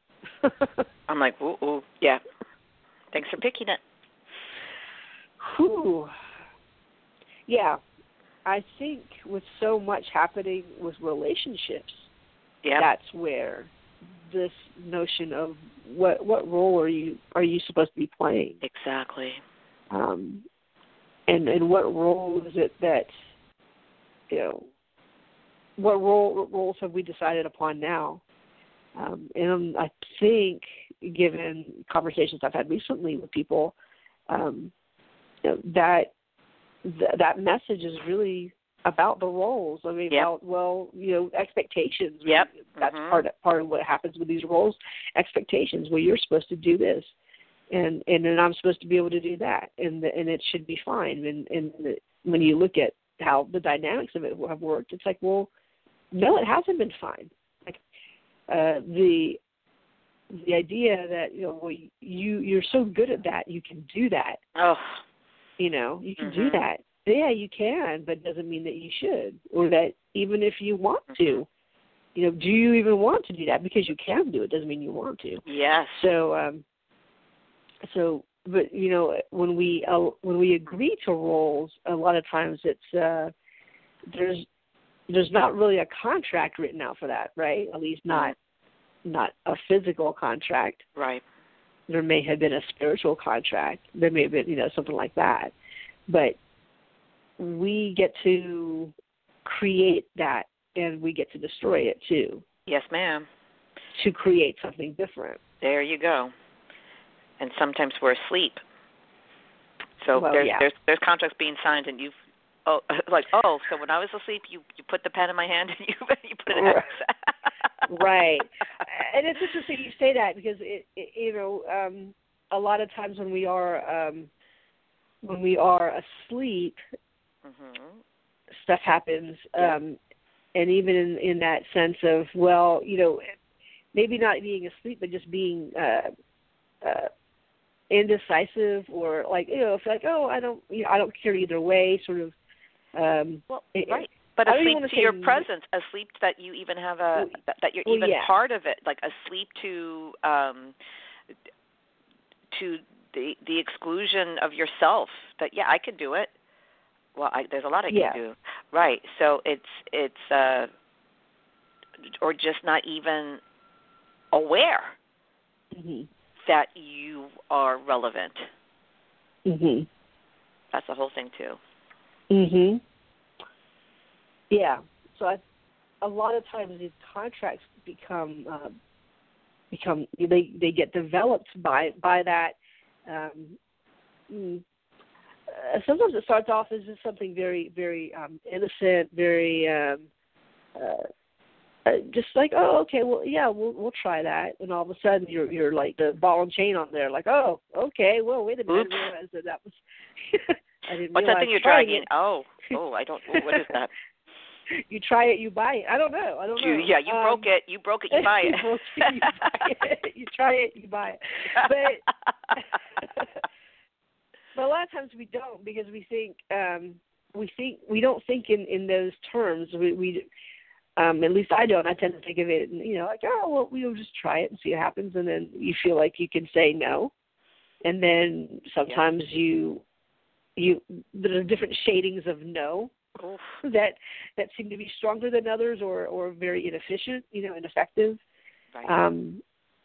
I'm like, ooh, ooh, yeah. Thanks for picking it. Whew. Yeah, I think with so much happening with relationships, yep. that's where this notion of what what role are you are you supposed to be playing? Exactly. Um, and and what role is it that, you know, what role what roles have we decided upon now? Um, and I think, given conversations I've had recently with people, um, you know, that th- that message is really about the roles. I mean, yep. about, well, you know, expectations. Yep. That's mm-hmm. part of, part of what happens with these roles. Expectations. Well, you're supposed to do this, and and then I'm supposed to be able to do that, and the, and it should be fine. And and the, when you look at how the dynamics of it have worked, it's like, well, no, it hasn't been fine. Like uh, the the idea that, you know, well, you you're so good at that, you can do that. Oh, you know, you can mm-hmm. do that. Yeah, you can, but it doesn't mean that you should, or that even if you want to, you know, do you even want to do that? Because you can do it doesn't mean you want to. Yes. So, um, so, but you know, when we uh, when we agree to roles, a lot of times it's uh, there's there's not really a contract written out for that, right? At least not not a physical contract. Right. There may have been a spiritual contract. There may have been, you know, something like that, but we get to create that, and we get to destroy it too. Yes, ma'am. To create something different. There you go. And sometimes we're asleep. So well, there's yeah. there's there's contracts being signed, and you've oh like oh so when I was asleep, you you put the pen in my hand and you you put an X. Right. And it's interesting you say that because it, it you know um, a lot of times when we are um, when we are asleep. Mm-hmm. stuff happens, Yeah. um, and even in, in that sense of, well, you know, maybe not being asleep, but just being uh, uh, indecisive, or like, you know, if like, oh, I don't, you know, I don't care either way, sort of. Um, Well, it, right. But I don't asleep even to say your n- presence, asleep that you even have a well, that, that you're well, even yeah. part of it, like asleep to um, to the the exclusion of yourself. That yeah, I can do it. Well, I, there's a lot I Yeah. can do. Right. So it's it's uh, or just not even aware Mm-hmm. that you are relevant. Mm-hmm. That's the whole thing too. Mhm. Yeah. So I, a lot of times these contracts become uh, become they they get developed by by that. Um, mm, uh, sometimes it starts off as just something very very um, innocent, very um, uh, uh, just like, oh, okay, well, yeah, we'll we'll try that, and all of a sudden you're you're like the ball and chain on there, like, oh, okay, well, wait a minute, Oops. I realized that that was. I didn't What's that realize thing you're trying dragging? it. Oh, oh, I don't. What is that? You try it, you buy it. I don't know. I don't know. You, yeah, you um, broke it. You broke it. You buy it. you broke it. You buy it. You try it. You buy it. But but a lot of times we don't, because we think um, we think we don't think in, in those terms. We, we um, at least I don't. I tend to think of it, you know, like, oh, well, we'll just try it and see what happens, and then you feel like you can say no, and then sometimes yeah. you you there are different shadings of no. Oof. that that seem to be stronger than others, or, or very inefficient, you know, ineffective. Right. Um,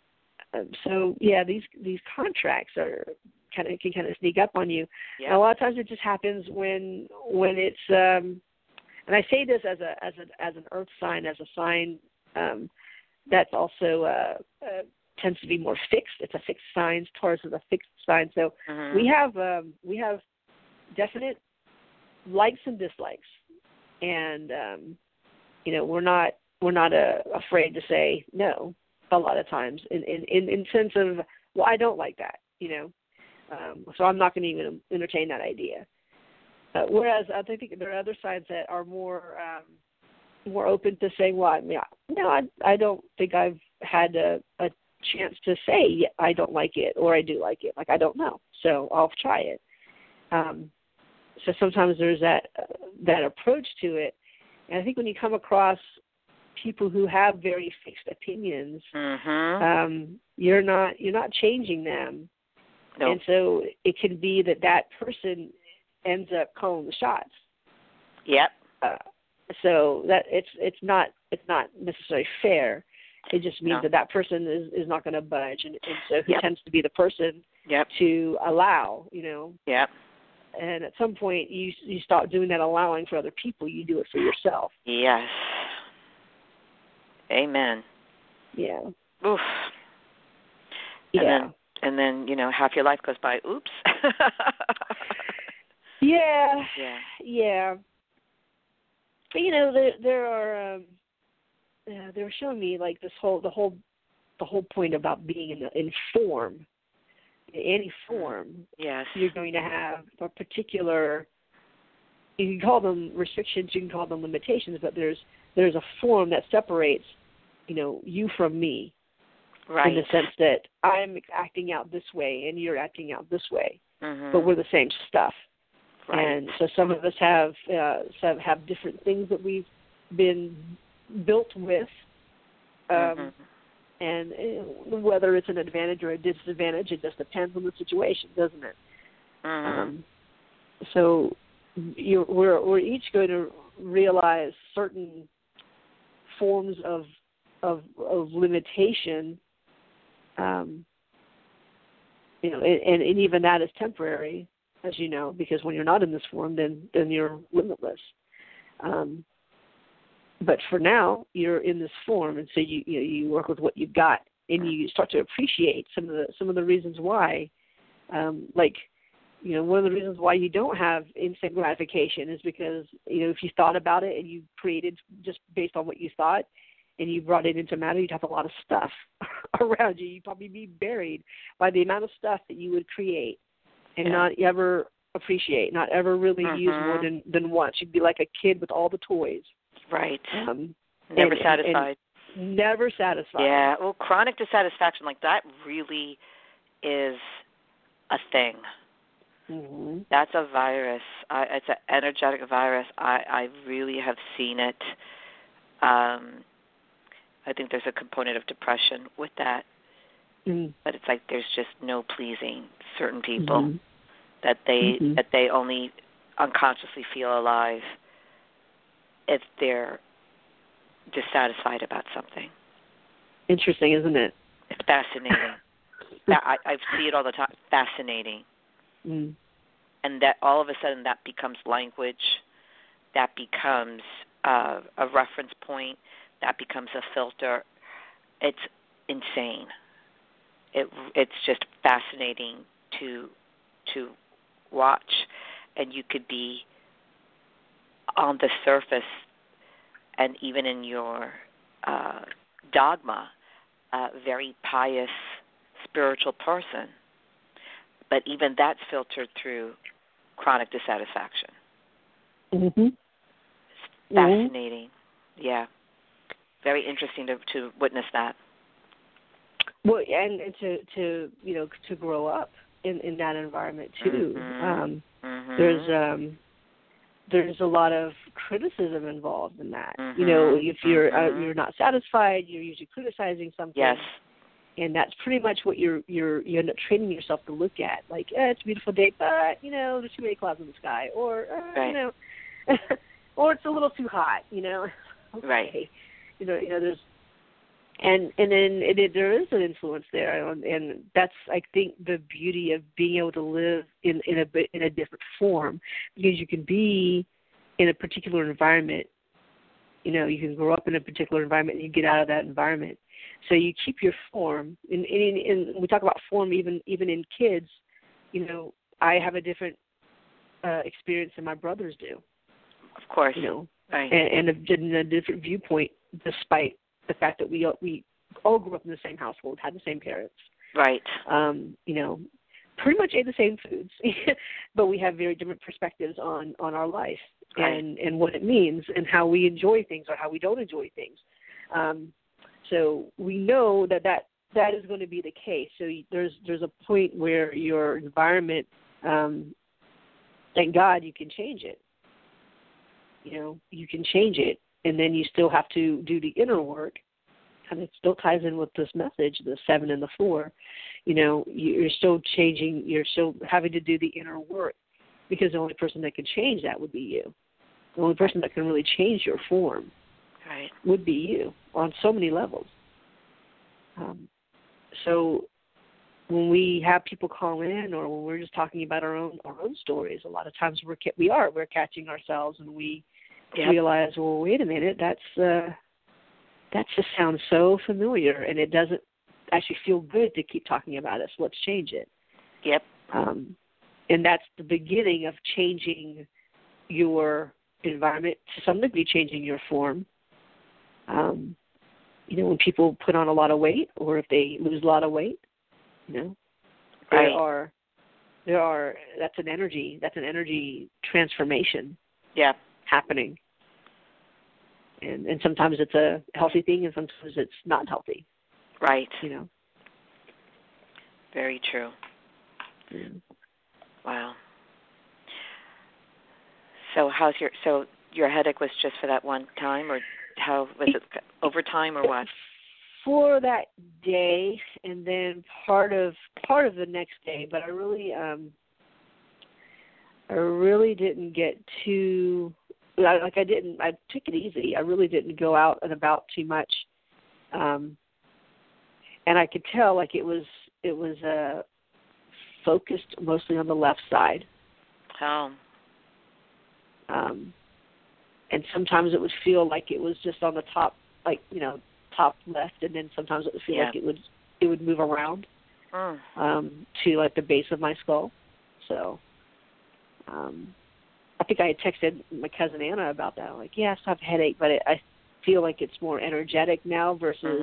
so yeah, these these contracts are kind of can kind of sneak up on you. Yeah. And a lot of times it just happens when when it's um, and I say this as a as a as an earth sign, as a sign um, that's also uh, uh, tends to be more fixed. It's a fixed sign. Taurus is a fixed sign. So mm-hmm. we have um, we have definite likes and dislikes, and um, you know, we're not we're not uh, afraid to say no a lot of times in in in, in sense of, well, I don't like that, you know, um, so I'm not going to even entertain that idea. Uh, whereas I think there are other sides that are more um, more open to saying, well, I mean, no, I I don't think I've had a, a chance to say I don't like it or I do like it. Like, I don't know, so I'll try it. Um, So sometimes there's that uh, that approach to it, and I think when you come across people who have very fixed opinions, mm-hmm. um, you're not you're not changing them, nope. And so it can be that that person ends up calling the shots. Yep. Uh, so that it's it's not it's not necessarily fair. It just means no. that that person is, is not going to budge, and, and so who yep. tends to be the person yep. to allow, you know. Yep. And at some point, you you stop doing that allowing for other people. You do it for yourself. Yes. Amen. Yeah. Oof. Yeah. And then, and then, you know, half your life goes by. Oops. yeah. Yeah. Yeah. But, you know, there there are um, uh, they were showing me like this whole the whole the whole point about being in the, in form. In any form, yes. you're going to have a particular. You can call them restrictions, you can call them limitations, but there's there's a form that separates, you know, you from me, right? In the sense that I'm acting out this way and you're acting out this way, mm-hmm. but we're the same stuff. Right. And so some of us have uh, some have different things that we've been built with. Um, mm-hmm. And whether it's an advantage or a disadvantage, it just depends on the situation, doesn't it? Mm-hmm. Um, so you're, we're we're each going to realize certain forms of of, of limitation, um, you know, and, and even that is temporary, as you know, because when you're not in this form, then then you're limitless. Um, But for now, you're in this form, and so you, you you work with what you've got, and you start to appreciate some of the some of the reasons why. Um, like, you know, one of the reasons why you don't have instant gratification is because, you know, if you thought about it and you created just based on what you thought, and you brought it into matter, you'd have a lot of stuff around you. You'd probably be buried by the amount of stuff that you would create, and yeah. not ever appreciate, not ever really mm-hmm. use more than, than once. You'd be like a kid with all the toys. Right. Um, never and, satisfied. And, and never satisfied. Yeah. Well, chronic dissatisfaction, like that really is a thing. Mm-hmm. That's a virus. I, it's an energetic virus. I, I really have seen it. Um, I think there's a component of depression with that. Mm-hmm. But it's like there's just no pleasing certain people mm-hmm. that they mm-hmm. that they only unconsciously feel alive if they're dissatisfied about something. Interesting, isn't it? It's fascinating. I, I see it all the time. Fascinating. Mm. And that all of a sudden that becomes language, that becomes uh, a reference point, that becomes a filter. It's insane. It it's just fascinating to to watch, and you could be on the surface and even in your uh, dogma, a very pious, spiritual person. But even that's filtered through chronic dissatisfaction. Mm-hmm. It's fascinating. Mm-hmm. Yeah. Very interesting to, to witness that. Well, and, and to, to, you know, to grow up in, in that environment, too. Mm-hmm. Um, mm-hmm. There's um, there's a lot of criticism involved in that. Mm-hmm. You know, if you're mm-hmm. uh, you're not satisfied, you're usually criticizing something. Yes. And that's pretty much what you're you're you end up training yourself to look at. Like, eh, it's a beautiful day, but you know, there's too many clouds in the sky, or uh, right. you know, or it's a little too hot. You know, okay. Right. You know, you know, there's and and then it, it, there is an influence there, and that's I think the beauty of being able to live in in a in a different form, because you can be in a particular environment. You know, you can grow up in a particular environment, and you get out of that environment. So you keep your form. And in, in, in, we talk about form even even in kids. You know, I have a different uh, experience than my brothers do. Of course. You know, right. and, and, a, and a different viewpoint, despite the fact that we we all grew up in the same household, had the same parents. Right. Um, you know, pretty much ate the same foods, but we have very different perspectives on, on our life right. and, and what it means and how we enjoy things or how we don't enjoy things. Um, So we know that, that that is going to be the case. So there's there's a point where your environment, um, thank God, you can change it. You know, you can change it, and then you still have to do the inner work. And it still ties in with this message, the seven and the four. You know, you're still changing. You're still having to do the inner work, because the only person that can change that would be you. The only person that can really change your form right. would be you on so many levels. Um, so when we have people call in, or when we're just talking about our own our own stories, a lot of times we're we are we're catching ourselves, and we yep. realize, well, wait a minute, that's uh, that just sounds so familiar, and it doesn't actually feel good to keep talking about it. So let's change it. Yep. Um, and that's the beginning of changing your environment, to some degree, changing your form. Um, you know, when people put on a lot of weight, or if they lose a lot of weight, you know, right. there are, there are, that's an energy, that's an energy transformation yeah. happening. And and sometimes it's a healthy thing, and sometimes it's not healthy. Right. You know. Very true. Yeah. Wow. So how's your, so your headache was just for that one time, or how was it, overtime or what? For that day, and then part of part of the next day. But I really, um, I really didn't get too, like I didn't. I took it easy. I really didn't go out and about too much, um, and I could tell like it was it was uh, focused mostly on the left side. Oh. Um, and sometimes it would feel like it was just on the top, like, you know, top left, and then sometimes it would feel yeah. like it would it would move around mm. um, to like the base of my skull. So um, I think I had texted my cousin Anna about that. I'm like, yes, I have a headache, but it, I feel like it's more energetic now versus mm-hmm.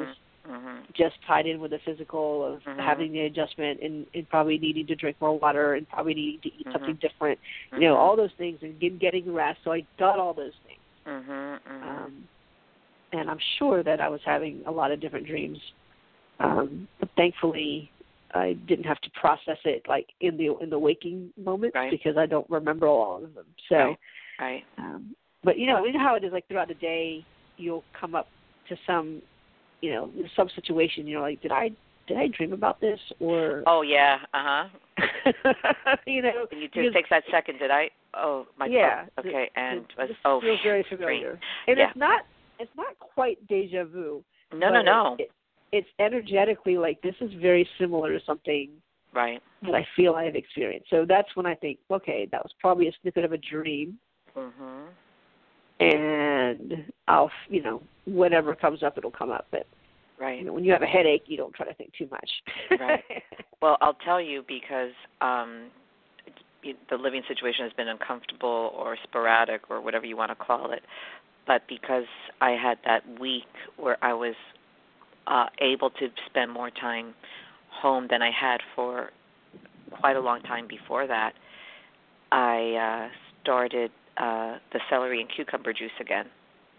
Mm-hmm. just tied in with the physical of mm-hmm. having the adjustment and, and probably needing to drink more water and probably needing to eat mm-hmm. something different, mm-hmm. you know, all those things, and get, getting rest. So I got all those things. Mm-hmm. Mm-hmm. Um, and I'm sure that I was having a lot of different dreams. Um, but thankfully, I didn't have to process it like in the in the waking moments right. because I don't remember all of them. So, right. right. Um, but you know, you know how it is. Like throughout the day, you'll come up to some, you know, some situation. You know, like did I did I dream about this or? Oh yeah. Uh huh. you know, and you just takes that second. Did I? Oh my. Yeah. Oh, okay. And this, was this oh feels very familiar. dream. And yeah. it's not it's not quite deja vu. No, no, no. It, it, it's energetically like this is very similar to something right. that I feel I have experienced. So that's when I think, okay, that was probably a snippet of a dream. Mm-hmm. And I'll, you know, whatever comes up, it'll come up. But right. you know, when you have a headache, you don't try to think too much. right. Well, I'll tell you because um, the living situation has been uncomfortable or sporadic or whatever you want to call it. But because I had that week where I was uh, able to spend more time home than I had for quite a long time before that, I uh, started uh, the celery and cucumber juice again.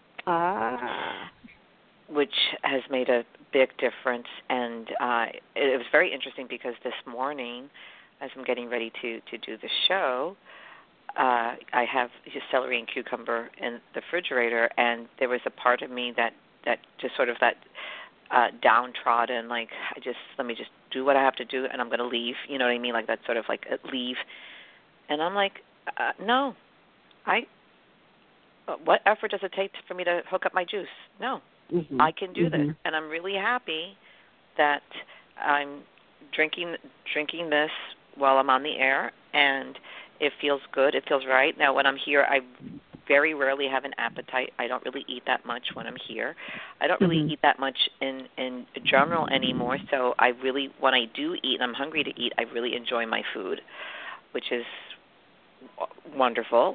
Ah. Which has made a big difference. And uh, it, it was very interesting because this morning, as I'm getting ready to, to do the show, uh, I have just celery and cucumber in the refrigerator, and there was a part of me that, that just sort of that uh, downtrodden, like, I just, let me just do what I have to do, and I'm going to leave, you know what I mean, like that sort of like leave. And I'm like, uh, no, I, what effort does it take for me to hook up my juice? No, mm-hmm. I can do mm-hmm. this, and I'm really happy that I'm drinking drinking this while I'm on the air, and it feels good. It feels right. Now, when I'm here, I very rarely have an appetite. I don't really eat that much when I'm here. I don't really mm-hmm. eat that much in, in general anymore, so I really, when I do eat and I'm hungry to eat, I really enjoy my food, which is wonderful.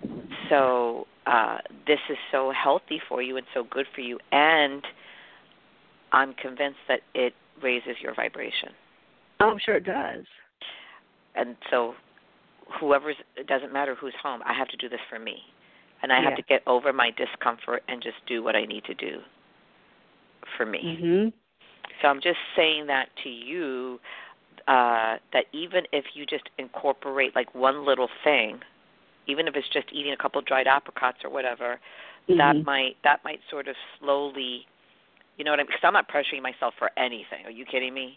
So uh, this is so healthy for you and so good for you, and I'm convinced that it raises your vibration. Oh, I'm sure it does. And so whoever's, it doesn't matter who's home, I have to do this for me. And I yeah. have to get over my discomfort and just do what I need to do for me. Mm-hmm. So I'm just saying that to you, uh, that even if you just incorporate like one little thing, even if it's just eating a couple dried apricots or whatever, mm-hmm. that might that might sort of slowly, you know what I mean? Because I'm not pressuring myself for anything. Are you kidding me?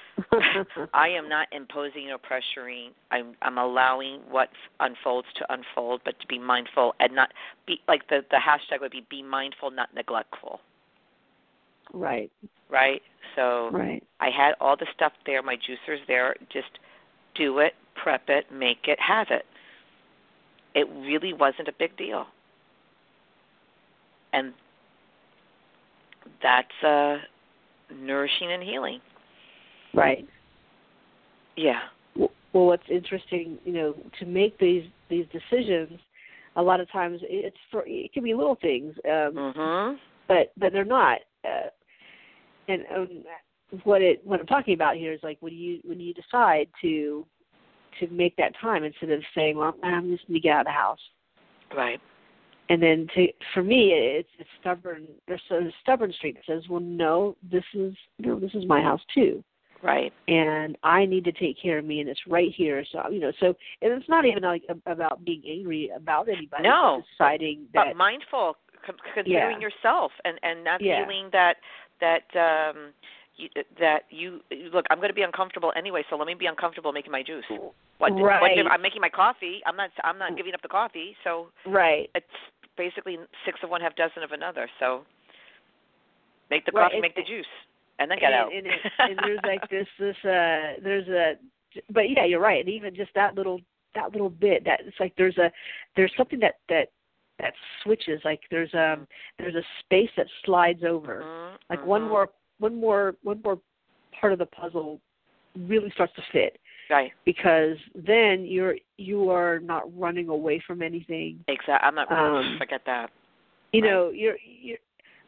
I am not imposing or pressuring. I'm, I'm allowing what unfolds to unfold, but to be mindful and not be like the, the hashtag would be be mindful, not neglectful. Right. Right? So right. I had all the stuff there. My juicer's there. Just do it, prep it, make it, have it. It really wasn't a big deal. And that's uh, nourishing and healing. Right. Yeah. Well, what's interesting, you know, to make these these decisions, a lot of times it's for it can be little things, um, mm-hmm. but but they're not. Uh, and um, what it what I'm talking about here is like when you when you decide to to make that time instead of saying, well, I'm just going to get out of the house. Right. And then to for me, it's a stubborn. There's a stubborn streak that says, well, no, this is no, this is my house too. Right. And I need to take care of me, and it's right here. So, you know, so and it's not even like about being angry about anybody. No. It's deciding that. But mindful, considering yeah. yourself, and, and not yeah. feeling that that um, you, that you look. I'm going to be uncomfortable anyway, so let me be uncomfortable making my juice. What, right. What, I'm making my coffee. I'm not. I'm not giving up the coffee. So. Right. It's basically six of one, half dozen of another. So. Make the right. coffee, it, make the juice. And then get and, out. And, it, and there's like this, this, uh, there's a, but yeah, you're right. And even just that little, that little bit, that it's like there's a, there's something that that that switches. Like there's a, there's a space that slides over. Mm-hmm. Like mm-hmm. one more, one more, one more part of the puzzle really starts to fit. Right. Because then you're you are not running away from anything. Exactly. I'm not. Um, forget that. You right. know, you're you're.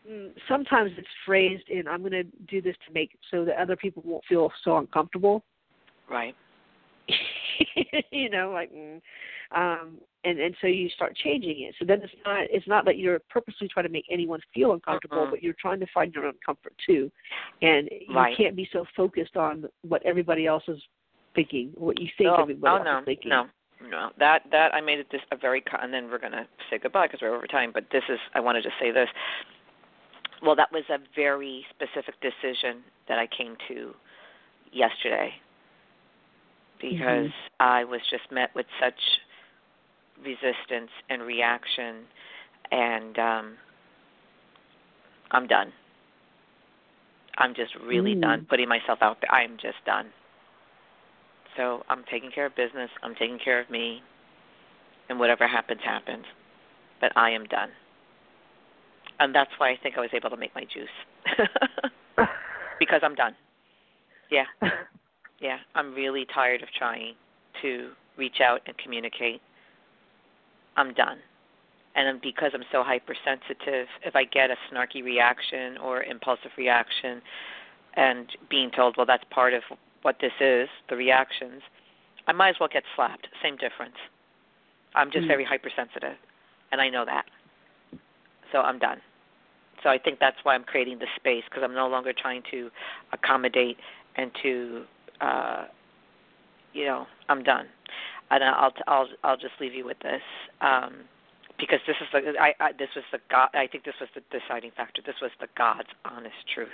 mm, sometimes it's phrased in, I'm going to do this to make so that other people won't feel so uncomfortable. Right. you know, like, mm, um, and and so you start changing it. So then it's not it's not that you're purposely trying to make anyone feel uncomfortable, uh-uh. but you're trying to find your own comfort too. And right. you can't be so focused on what everybody else is thinking, what you think oh, everybody oh, else no, is thinking. No, no, that that I made it this a very and then we're gonna say goodbye because we're over time. But this is I wanted to say this. Well, that was a very specific decision that I came to yesterday because mm-hmm. I was just met with such resistance and reaction, and um, I'm done. I'm just really mm. done putting myself out there. I'm just done. So I'm taking care of business. I'm taking care of me, and whatever happens, happens. But I am done. And that's why I think I was able to make my juice. Because I'm done. Yeah. Yeah. I'm really tired of trying to reach out and communicate. I'm done. And because I'm so hypersensitive, if I get a snarky reaction or impulsive reaction and being told, well, that's part of what this is, the reactions, I might as well get slapped. Same difference. I'm just mm. very hypersensitive, and I know that. So I'm done. So I think that's why I'm creating the space, because I'm no longer trying to accommodate and to, uh, you know, I'm done. And I'll I'll I'll just leave you with this, um, because this is the I, I this was the God I think this was the deciding factor. This was the God's honest truth,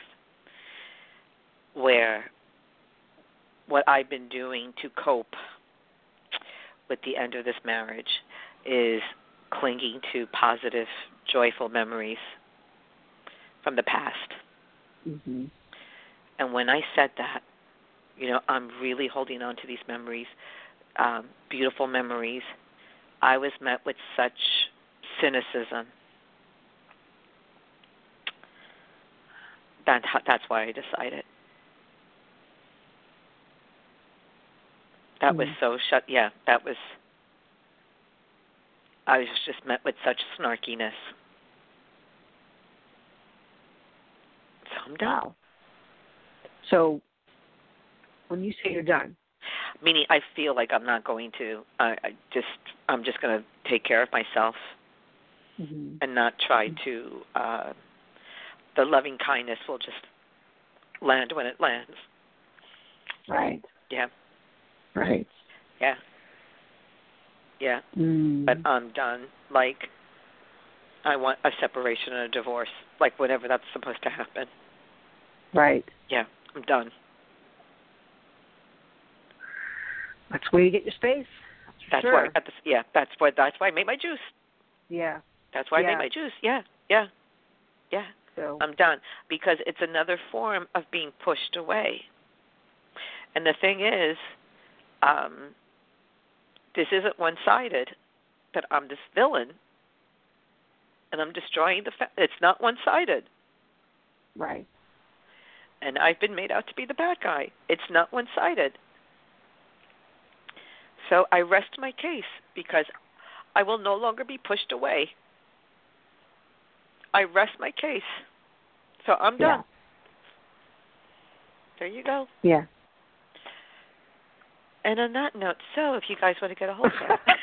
where what I've been doing to cope with the end of this marriage is clinging to positive, joyful memories from the past. Mm-hmm. And when I said that, you know, I'm really holding on to these memories, um, beautiful memories, I was met with such cynicism. That, that's why I decided. That mm-hmm. was so shut. Yeah, that was. I was just met with such snarkiness. So I'm done. Wow. So when you say you're done, meaning I feel like I'm not going to. I, I just I'm just going to take care of myself mm-hmm. and not try mm-hmm. to. Uh, the loving kindness will just land when it lands. Right. Yeah. Right. Yeah. Yeah. Mm. But I'm done. Like, I want a separation and a divorce. Like, whenever that's supposed to happen. Right. Yeah. I'm done. That's where you get your space. That's, that's sure. why. I got this, yeah. That's why. That's why I made my juice. Yeah. That's why yeah. I made my juice. Yeah. Yeah. Yeah. So I'm done because it's another form of being pushed away. And the thing is, um, this isn't one-sided, but I'm this villain, and I'm destroying the fa- it's not one-sided. Right. And I've been made out to be the bad guy. It's not one-sided. So I rest my case because I will no longer be pushed away. I rest my case. So I'm done. Yeah. There you go. Yeah. And on that note, so if you guys want to get a hold of me.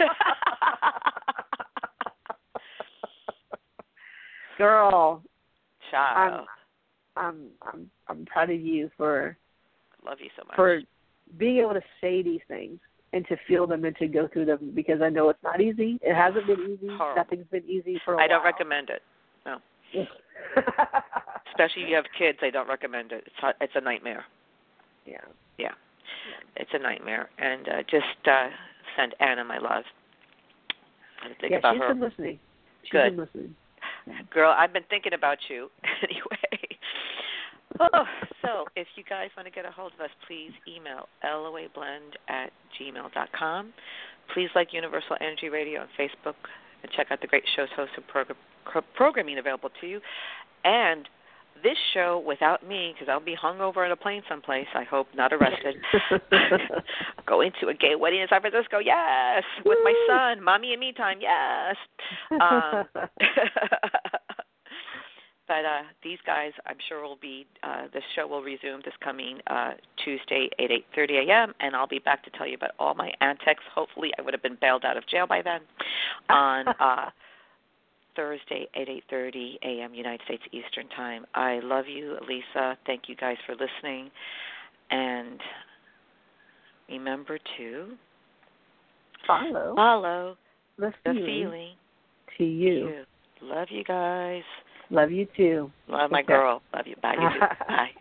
Girl. Child. I'm, I'm I'm I'm proud of you for love you so much. For being able to say these things and to feel them and to go through them, because I know it's not easy. It hasn't been easy. Horrible. Nothing's been easy for a I while. don't recommend it. No. Especially if you have kids, I don't recommend it. It's it's a nightmare. Yeah. Yeah. yeah. It's a nightmare. And uh, just uh, send Anna my love. I think yeah, about she's her. been listening. She's Good. been listening. Girl, I've been thinking about you anyway. Oh, so if you guys want to get a hold of us, please email loablend at gmail dot com. Please like Universal Energy Radio on Facebook and check out the great shows, hosts, and program, programming available to you. And this show without me, because I'll be hung over in a plane someplace, I hope, not arrested. Going to a gay wedding in San Francisco, yes, with my son, mommy and me time, yes. Um, but uh, these guys, I'm sure, will be, uh, the show will resume this coming uh, Tuesday at eight thirty a.m., and I'll be back to tell you about all my antics. Hopefully I would have been bailed out of jail by then on uh, Thursday at eight thirty a.m. United States Eastern Time. I love you, Elisa. Thank you guys for listening. And remember to follow, follow the, the feeling, feeling to you. you. Love you guys. Love you too. Love Take my care. girl. Love you. Bye. You too. Bye.